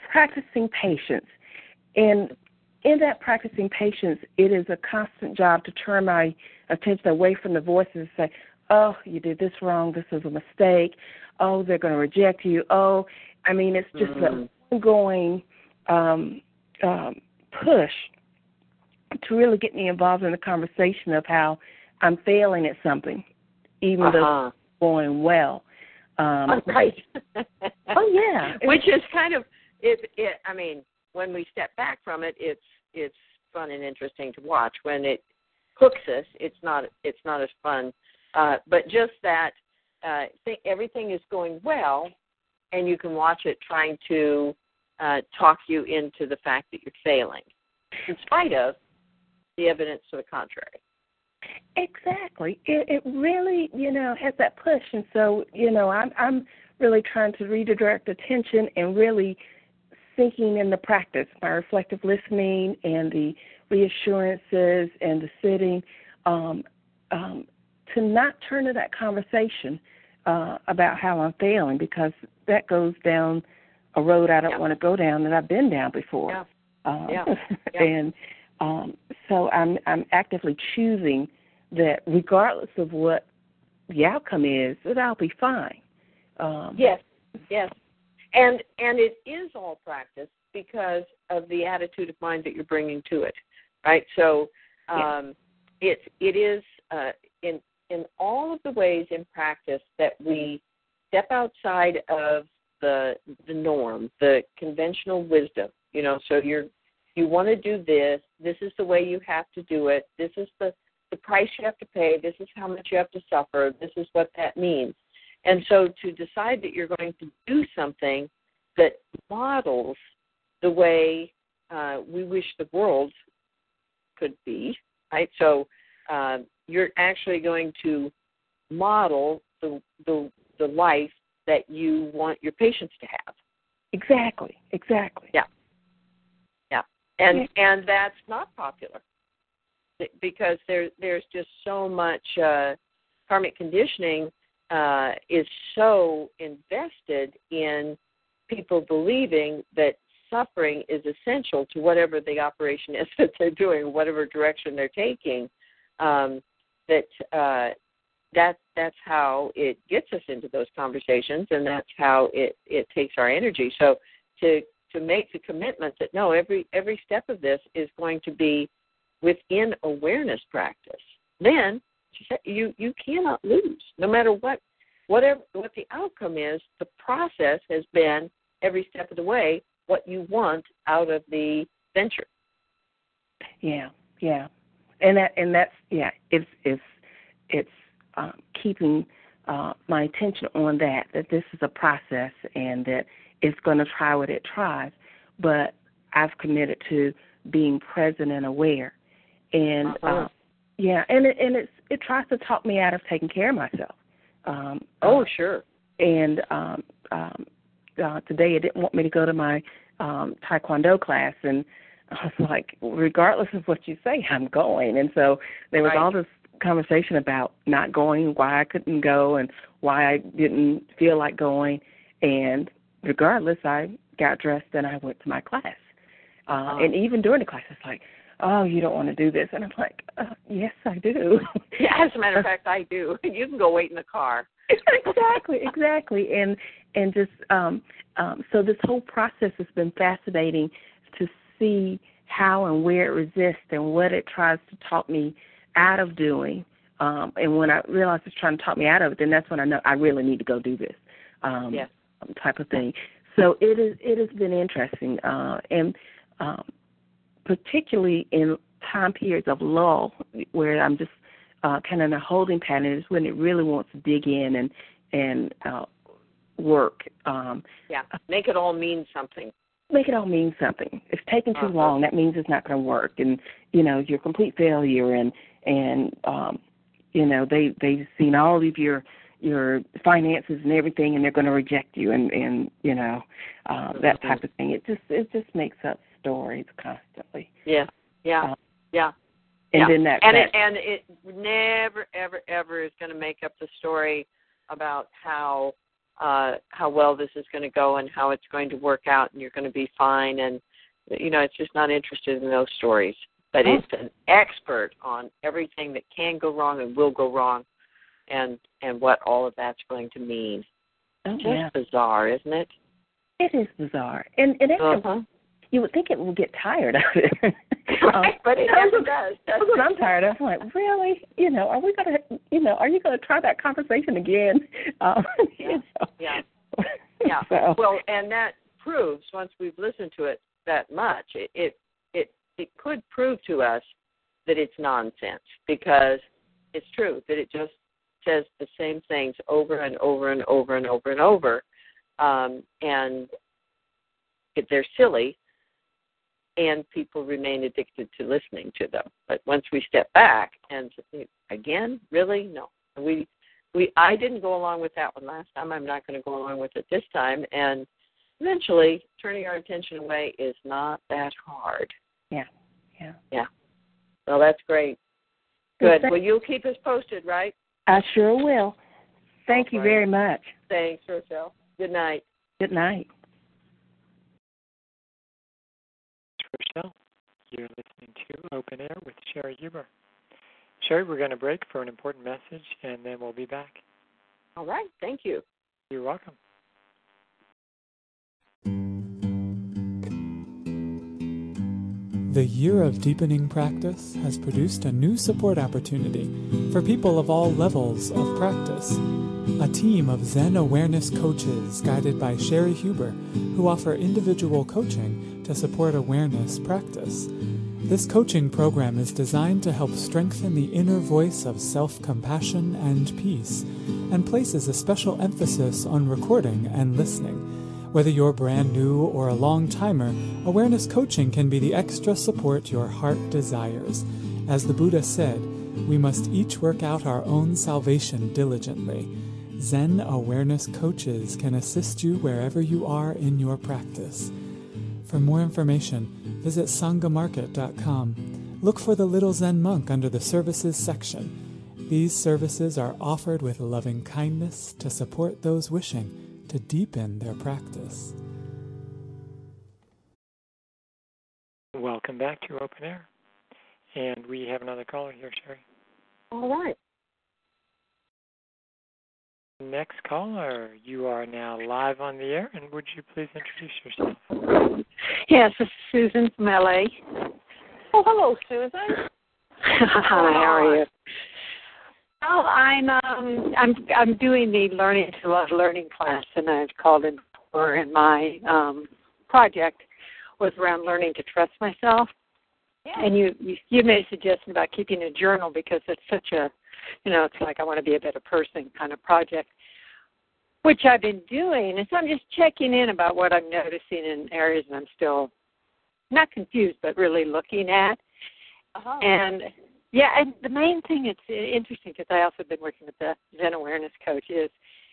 And in that practicing patience, it is a constant job to turn my attention away from the voices and say, oh, you did this wrong, this was a mistake, oh, they're going to reject you, it's just an ongoing push to really get me involved in the conversation of how I'm failing at something, even though it's going well. Right. Which is kind of, when we step back from it, it's fun and interesting to watch. When it hooks us, it's not as fun. But just that everything is going well, and you can watch it trying to talk you into the fact that you're failing, in spite of the evidence to the contrary. Exactly. It really, has that push. And so, I'm really trying to redirect attention and really sinking in the practice, my reflective listening and the reassurances and the sitting, to not turn to that conversation about how I'm failing, because that goes down a road I don't want to go down that I've been down before. And so I'm actively choosing that regardless of what the outcome is, that I'll be fine. Yes. And it is all practice because of the attitude of mind that you're bringing to it, right? So it is in all of the ways in practice that we step outside of the norm, the conventional wisdom. You know, so you want to do this. This is the way you have to do it. This is the price you have to pay. This is how much you have to suffer. This is what that means. And so to decide that you're going to do something that models the way we wish the world could be, right? So you're actually going to model the life that you want your patients to have. Exactly. Yeah. And that's not popular because there's just so much karmic conditioning is so invested in people believing that suffering is essential to whatever the operation is that they're doing, whatever direction they're taking. That's how it gets us into those conversations, and that's how it takes our energy. So to make the commitment that no, every step of this is going to be within awareness practice, then you cannot lose. No matter what the outcome is, the process has been every step of the way what you want out of the venture. Yeah, and that's it's keeping my attention on that this is a process and that it's going to try what it tries, but I've committed to being present and aware, and it tries to talk me out of taking care of myself. Sure. And today it didn't want me to go to my Taekwondo class, and I was like, regardless of what you say, I'm going. And so there was all this conversation about not going, why I couldn't go, and why I didn't feel like going. And regardless, I got dressed and I went to my class. And even during the class, it's like, oh, you don't want to do this. And I'm like, yes, I do. Yeah, as a matter of fact, I do. You can go wait in the car. Exactly. And just so this whole process has been fascinating to see how and where it resists and what it tries to talk me out of doing. And when I realize it's trying to talk me out of it, then that's when I know I really need to go do this type of thing. So it has been interesting, and particularly in time periods of lull where I'm just kind of in a holding pattern is when it really wants to dig in and work. Make it all mean something. Make it all mean something. If it's taking too long, that means it's not going to work, and you're a complete failure, and they've seen all of your finances and everything, and they're going to reject you, and that type of thing. It just makes up stories constantly. Yeah. And then it never ever is going to make up the story about how well this is going to go and how it's going to work out and you're going to be fine, and it's just not interested in those stories. But it's an expert on everything that can go wrong and will go wrong, and what all of that's going to mean. Just bizarre, isn't it? It is bizarre, and you would think it will get tired of it. Right, but it never does. That's what I'm tired of. I'm like, really? Are we going to, are you going to try that conversation again? Yeah. So. Well, and that proves, once we've listened to it that much, it could prove to us that it's nonsense, because it's true that it just says the same things over and over and over and over and over, and they're silly, and people remain addicted to listening to them. But once we step back and again, really, no, I didn't go along with that one last time. I'm not going to go along with it this time. And eventually, turning our attention away is not that hard. Yeah. Well, that's great. Good. Well, you'll keep us posted, right? I sure will. Thank you very much. Thanks, Rochelle. Good night. Good night. Rochelle, you're listening to Open Air with Sherry Huber. Sherry, we're going to break for an important message, and then we'll be back. All right. Thank you. You're welcome. The Year of Deepening Practice has produced a new support opportunity for people of all levels of practice. A team of Zen awareness coaches guided by Sherry Huber who offer individual coaching to support awareness practice. This coaching program is designed to help strengthen the inner voice of self-compassion and peace and places a special emphasis on recording and listening. Whether you're brand new or a long-timer, awareness coaching can be the extra support your heart desires. As the Buddha said, we must each work out our own salvation diligently. Zen awareness coaches can assist you wherever you are in your practice. For more information, visit sangamarket.com. Look for the Little Zen Monk under the Services section. These services are offered with loving kindness to support those wishing to deepen their practice. Welcome back to Open Air. And we have another caller here, Sherry. All right. Next caller, you are now live on the air, and would you please introduce yourself? Yes, this is Susan from LA. Oh, hello, Susan. Hi, how are you? Oh, I'm doing the Learning to Love Learning class, and I've called in for, and my project was around learning to trust myself. Yeah. And you made a suggestion about keeping a journal because it's such a, it's like I want to be a better person kind of project, which I've been doing. And so I'm just checking in about what I'm noticing in areas that I'm still not confused, but really looking at. Uh-huh. And yeah, and the main thing it's interesting because I also have been working with the Zen awareness coach is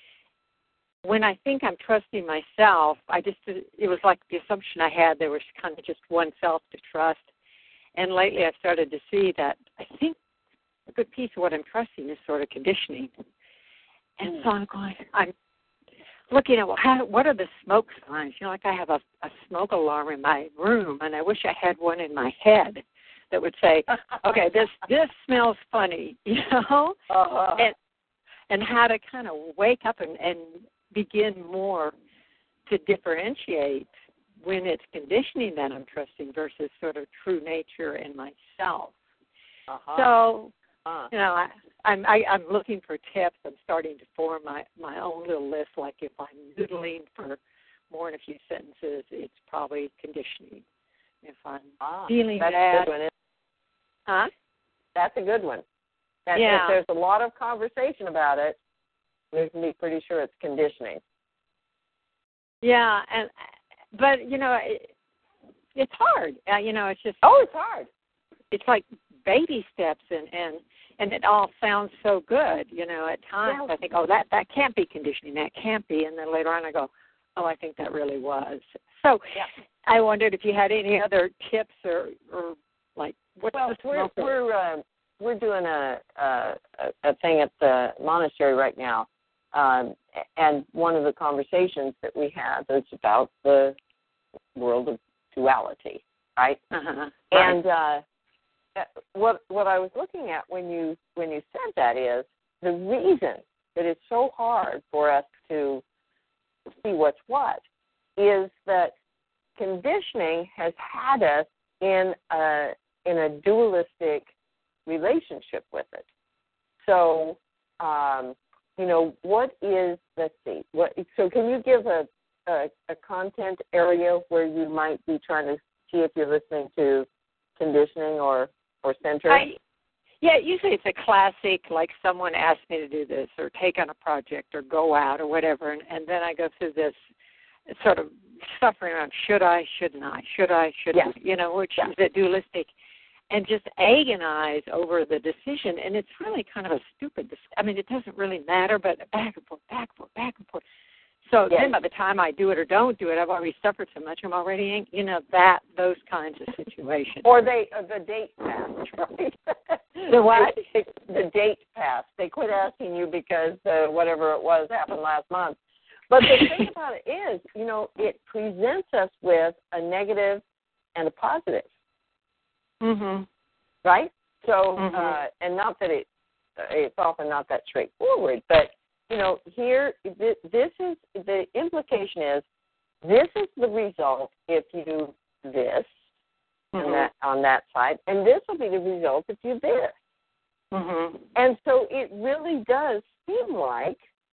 when I think I'm trusting myself, it was like the assumption I had there was kind of just one self to trust. And lately I've started to see that I think a good piece of what I'm trusting is sort of conditioning. And so I'm looking at what are the smoke signs? Like I have a smoke alarm in my room, and I wish I had one in my head that would say, okay, this smells funny, Uh-huh. and how to kind of wake up and begin more to differentiate when it's conditioning that I'm trusting versus sort of true nature and myself. Uh-huh. So, I'm looking for tips. I'm starting to form my own little list. Like if I'm noodling for more than a few sentences, it's probably conditioning. If I'm feeling that's that, a good one. huh? That's a good one. If there's a lot of conversation about it, we can be pretty sure it's conditioning. Yeah, but it's hard. It's just it's hard. It's like baby steps, and it all sounds so good. At times I think, that can't be conditioning. That can't be, and then later on I go, I think that really was. So I wondered if you had any other tips or like what's we're doing a thing at the monastery right now, and one of the conversations that we have is about the world of duality, right? Uh-huh. And what I was looking at when you said that is the reason that it's so hard for us to see what's what is that conditioning has had us in a dualistic relationship with it. So, what is, let's see, so can you give a content area where you might be trying to see if you're listening to conditioning or center? Usually it's a classic, like someone asked me to do this or take on a project or go out or whatever, and then I go through this sort of suffering around should I, shouldn't I, should I, shouldn't I, which is a dualistic, and just agonize over the decision, and it's really kind of a stupid, it doesn't really matter, but back and forth, back and forth, back and forth. So Yes. then by the time I do it or don't do it, I've already suffered so much. I'm already, those kinds of situations. Or the date passed, right? The what? The date passed. They quit asking you because whatever it was happened last month. But the thing about it is, it presents us with a negative and a positive. Mm-hmm. Right? So, Mm-hmm. and not that it's often not that straightforward, but, here, this is, the implication is, this is the result if you do this on that side, and this will be the result if you do this. Mm-hmm. And so it really does seem like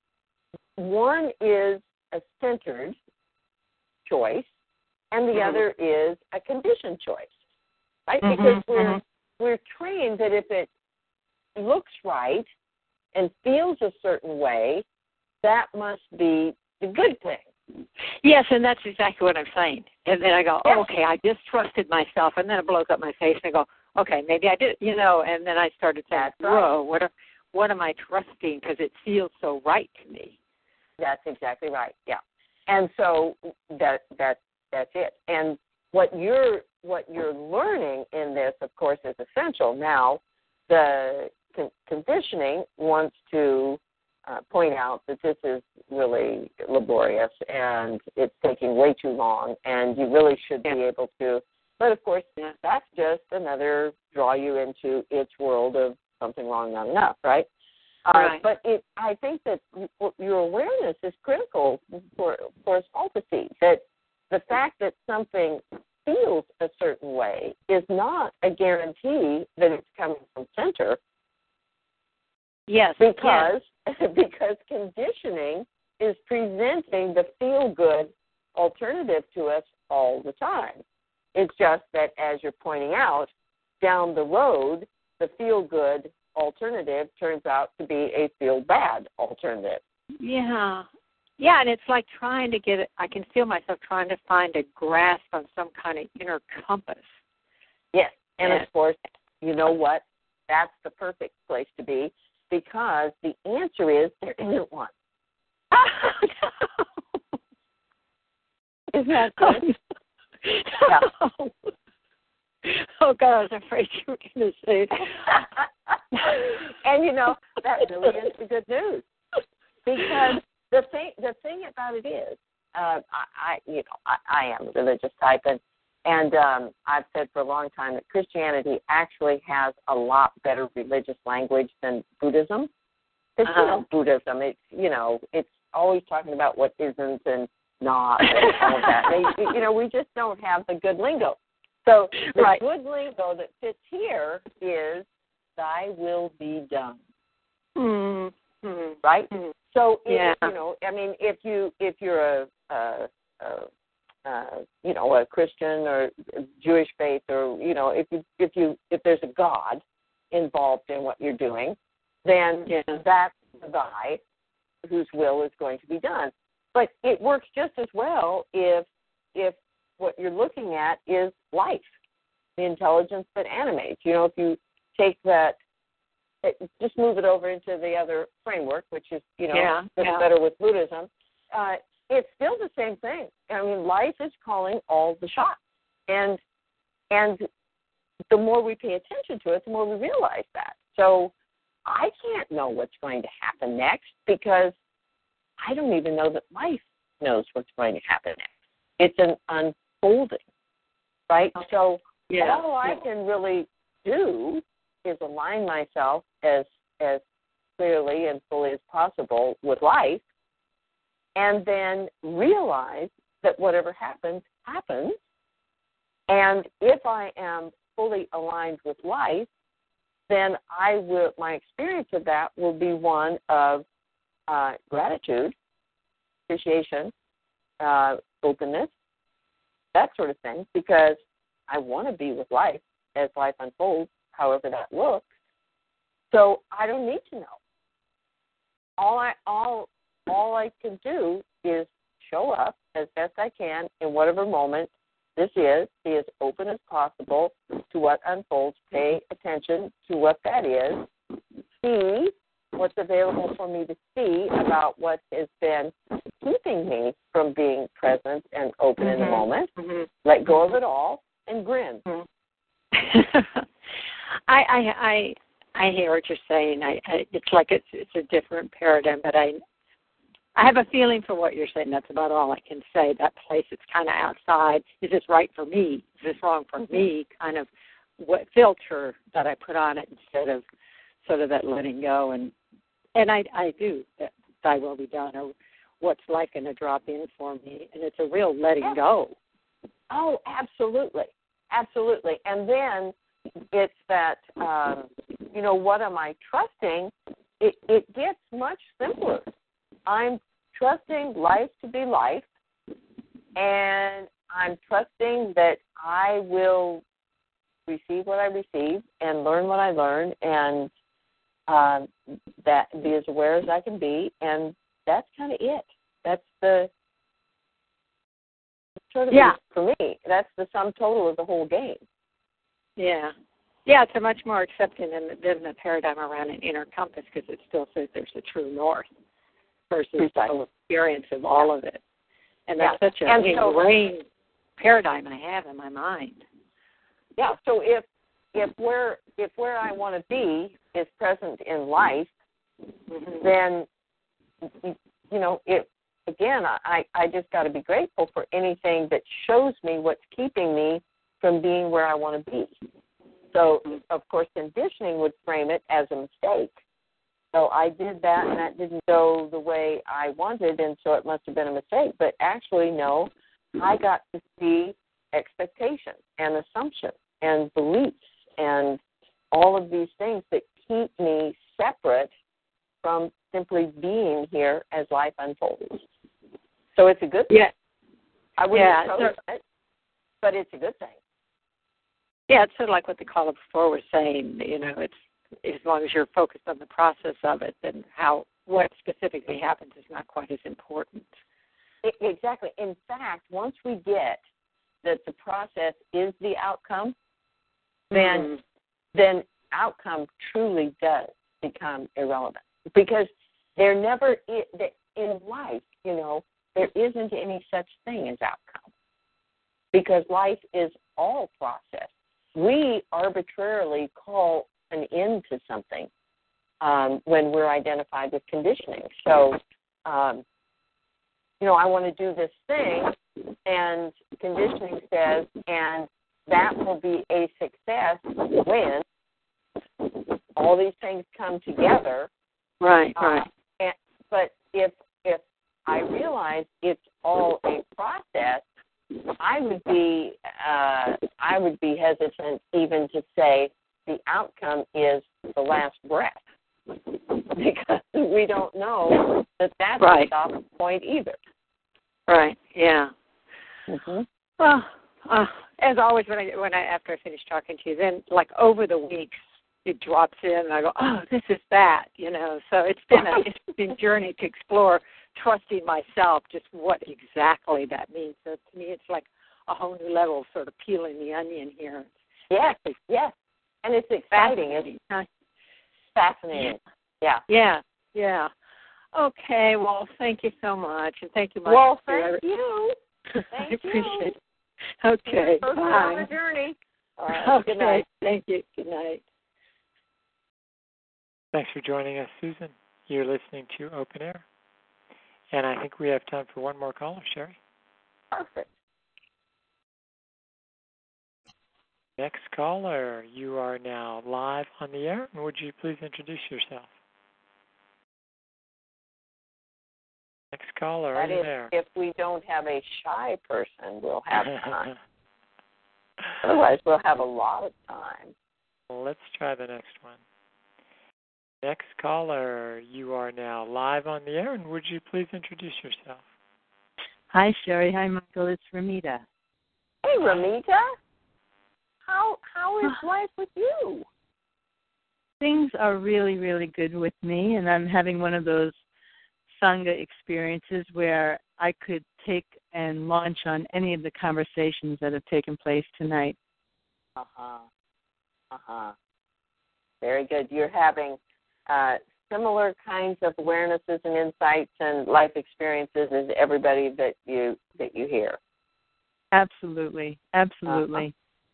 one is a centered choice and the other is a conditioned choice, right? Because we're trained that if it looks right and feels a certain way, that must be the good thing. Yes, and that's exactly what I'm saying. And then I go, Yes. okay, I just trusted myself, and then it blows up my face, and I go, okay, maybe I did, and then I started saying, That's right. whoa, what am I trusting? Because it feels so right to me. That's exactly right. Yeah, and so that's it. And what you're learning in this, of course, is essential. Now, the conditioning wants to point out that this is really laborious and it's taking way too long, and you really should be able to. But of course, that's just another draw you into its world of something wrong, not enough, right? Right. But I think that your awareness is critical for us all to see that the fact that something feels a certain way is not a guarantee that it's coming from center. Yes. Because conditioning is presenting the feel-good alternative to us all the time. It's just that, as you're pointing out, down the road, the feel-good alternative turns out to be a feel-bad alternative. Yeah. Yeah, and it's like trying to get it. I can feel myself trying to find a grasp on some kind of inner compass. Yes, and of course, you know what? That's the perfect place to be, because the answer is there isn't one. Isn't that good? Yeah. Oh, God, I was afraid you were going to say that. And, that really is the good news. Because the thing about it is, I am a religious type, and I've said for a long time that Christianity actually has a lot better religious language than Buddhism. Because Buddhism, it's always talking about what isn't and not and all of that. We just don't have the good lingo. So the good lingo that fits here is "Thy will be done." Mm-hmm. Right. Mm-hmm. So if you're a Christian or Jewish faith, or if there's a God involved in what you're doing, then that's the thy whose will is going to be done. But it works just as well if what you're looking at is life, the intelligence that animates. If you take that, just move it over into the other framework, which is, better with Buddhism, it's still the same thing. I mean, life is calling all the shots. And the more we pay attention to it, the more we realize that. So I can't know what's going to happen next, because I don't even know that life knows what's going to happen next. It's an unfolding, right? So all I can really do is align myself as clearly and fully as possible with life, and then realize that whatever happens, happens. And if I am fully aligned with life, then my experience of that will be one of gratitude, appreciation, openness, that sort of thing, because I want to be with life as life unfolds, however that looks. So I don't need to know. All I can do is show up as best I can in whatever moment this is, be as open as possible to what unfolds, pay attention to what that is, see what's available for me to see about what has been keeping me from being present and open in the moment. Let go of it all and grin. I hear what you're saying. It's like it's a different paradigm, but I have a feeling for what you're saying. That's about all I can say. That place that's kind of outside. Is this right for me? Is this wrong for me? Kind of what filter that I put on it instead of sort of that letting go. And I do. That thy will be done, or what's life going to drop in for me. And it's a real letting go. Oh, absolutely. Absolutely. And then it's that, what am I trusting? It gets much simpler. I'm trusting life to be life, and I'm trusting that I will receive what I receive and learn what I learn, and that be as aware as I can be, and that's kind of it. That's the sort of for me. That's the sum total of the whole game. Yeah. Yeah, it's a much more accepting than the paradigm around an inner compass, because it still says there's a true north versus the whole experience of all of it. And that's such an ingrained paradigm I have in my mind. Yeah, so if where I want to be is present in life, then, I just got to be grateful for anything that shows me what's keeping me from being where I want to be. So, of course, conditioning would frame it as a mistake. So I did that, and that didn't go the way I wanted, and so it must have been a mistake. But actually, no, I got to see expectations and assumptions and beliefs and all of these things that keep me separate from simply being here as life unfolds. So it's a good thing. Yeah. I wouldn't have chosen it, but it's a good thing. Yeah, it's sort of like what the caller before was saying. It's as long as you're focused on the process of it, then what specifically happens is not quite as important. Exactly. In fact, once we get that the process is the outcome, then outcome truly does become irrelevant, because there never is, in life, there isn't any such thing as outcome, because life is all process. We arbitrarily call an end to something when we're identified with conditioning. So, I want to do this thing, and conditioning says, and that will be a success when all these things come together. Right. But if I realize it's all a process, I would be hesitant even to say the outcome is the last breath, because we don't know that that's the stopping point either. Right. Yeah. Mm-hmm. Well, as always, when I after I finish talking to you, then like over the weeks it drops in, and I go, oh, this is that, So it's been an interesting journey to explore trusting myself, just what exactly that means. So to me, it's like a whole new level of sort of peeling the onion here. Yes. And it's exciting. It's fascinating. Yeah. Okay, well, thank you so much. And thank you, Mike. Well, thank you. I appreciate it. Okay, bye. On the journey. All right. Okay, good night. Thank you. Good night. Thanks for joining us, Susan. You're listening to Open Air. And I think we have time for one more caller, Sherry. Perfect. Next caller, you are now live on the air. Would you please introduce yourself? Next caller, are you there? If we don't have a shy person, we'll have time. Otherwise, we'll have a lot of time. Well, let's try the next one. Next caller, you are now live on the air, and would you please introduce yourself? Hi, Sherry. Hi, Michael. It's Ramita. Hey, Ramita. How is life with you? Things are really, really good with me, and I'm having one of those Sangha experiences where I could take and launch on any of the conversations that have taken place tonight. Very good. You're having similar kinds of awarenesses and insights and life experiences as everybody that you hear? Absolutely. Mm-hmm.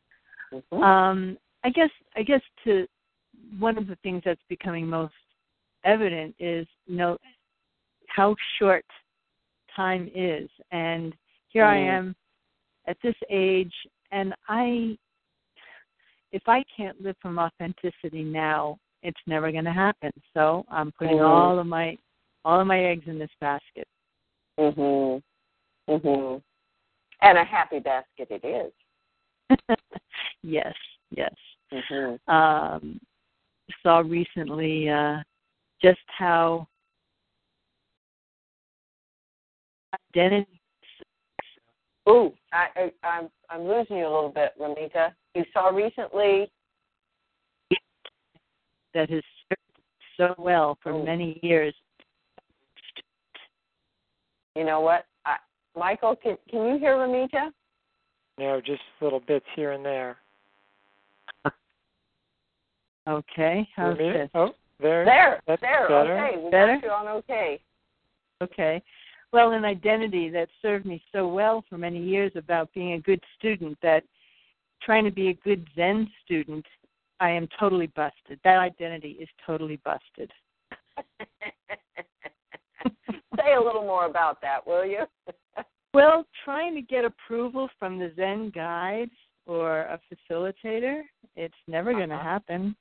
I guess to one of the things that's becoming most evident is, how short time is. And here I am at this age, and if I can't live from authenticity now, it's never going to happen. So I'm putting all of my eggs in this basket. Mhm. Mhm. And a happy basket it is. Yes. Mm-hmm. Saw recently just how identity. Ooh, I'm losing you a little bit, Ramita. You saw recently that has served so well for many years. You know what, Michael? Can you hear Ramita? No, just little bits here and there. Okay, how's this? Oh, there. That's there. Better. Okay, we better? got you on okay. Okay. Well, an identity that served me so well for many years about being a good student, that trying to be a good Zen student, I am totally busted. That identity is totally busted. Say a little more about that, will you? Well, trying to get approval from the Zen guide or a facilitator, it's never going to happen.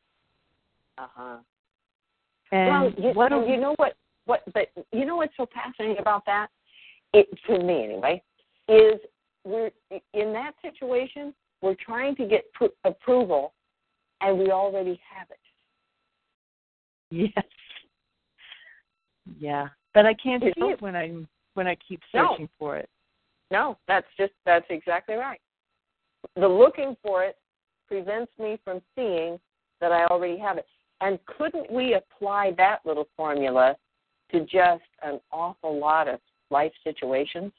And well, you know what? But you know what's so fascinating about that? To me anyway, is we're in that situation. We're trying to get approval, and we already have it. Yes. Yeah, but I can't see it when I keep searching for it. No, that's exactly right. The looking for it prevents me from seeing that I already have it. And couldn't we apply that little formula to just an awful lot of life situations?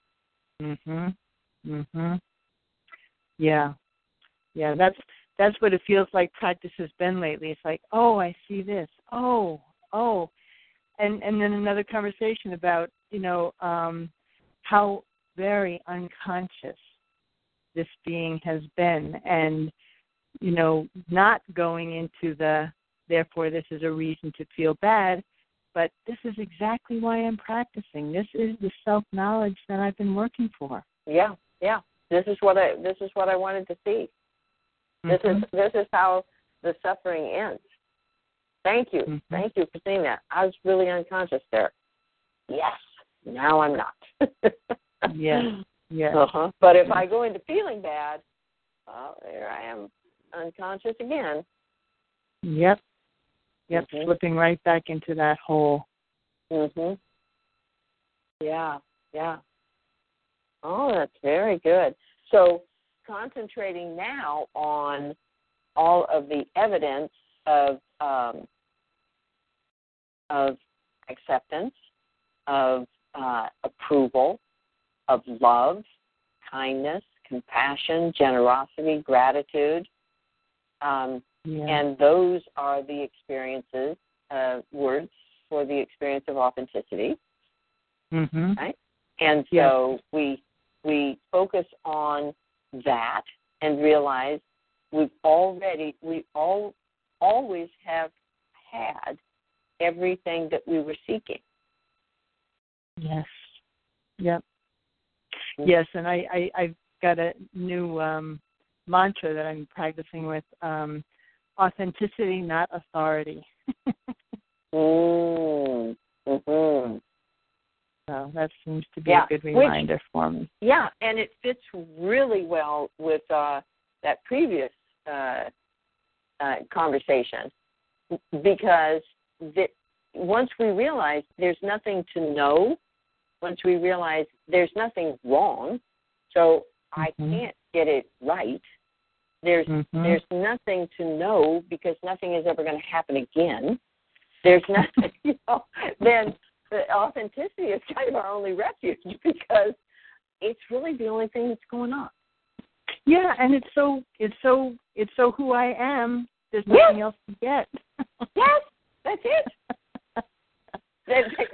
Yeah, that's what it feels like practice has been lately. It's like, oh, I see this. Oh, and then another conversation about how very unconscious this being has been, and not going into the therefore this is a reason to feel bad, but this is exactly why I'm practicing. This is the self-knowledge that I've been working for. Yeah. This is what I wanted to see. This is how the suffering ends. Thank you. Thank you for saying that. I was really unconscious there. Yes. Now I'm not. Yeah. But if I go into feeling bad, there I am, unconscious again. Yep, slipping right back into that hole. Yeah. Oh, that's very good. So concentrating now on all of the evidence of acceptance, of approval, of love, kindness, compassion, generosity, gratitude. And those are the experiences, words for the experience of authenticity. Right? And so we focus on that and realize we always have had everything that we were seeking. Yes. Yep. Yes, and I've got a new mantra that I'm practicing with, authenticity, not authority. So that seems to be a good reminder for me. Yeah, and it fits really well with that previous conversation, because once we realize there's nothing to know, once we realize there's nothing wrong, so I can't get it right, there's nothing to know because nothing is ever going to happen again. There's nothing, then the authenticity is kind of our only refuge, because it's really the only thing that's going on. Yeah, and it's so who I am. There's nothing else to get. Yes, that's it.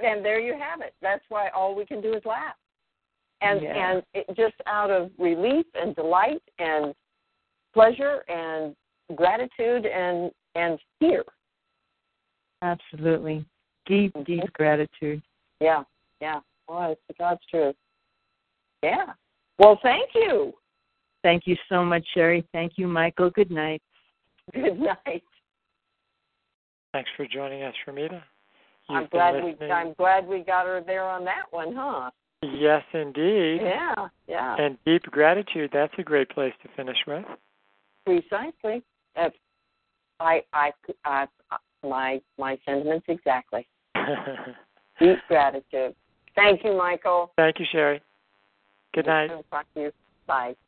and there you have it. That's why all we can do is laugh. And it just out of relief and delight and pleasure and gratitude and fear. Absolutely. Deep gratitude. Yeah. Well, it's God's truth. Yeah. Well, thank you. Thank you so much, Sherry. Thank you, Michael. Good night. Good night. Thanks for joining us, Ramita. I'm glad we got her there on that one, huh? Yes, indeed. Yeah. And deep gratitude, that's a great place to finish with. Precisely. My sentiments exactly. Deep gratitude. Thank you, Michael. Thank you, Sherry. Good night. Talk to you. Bye.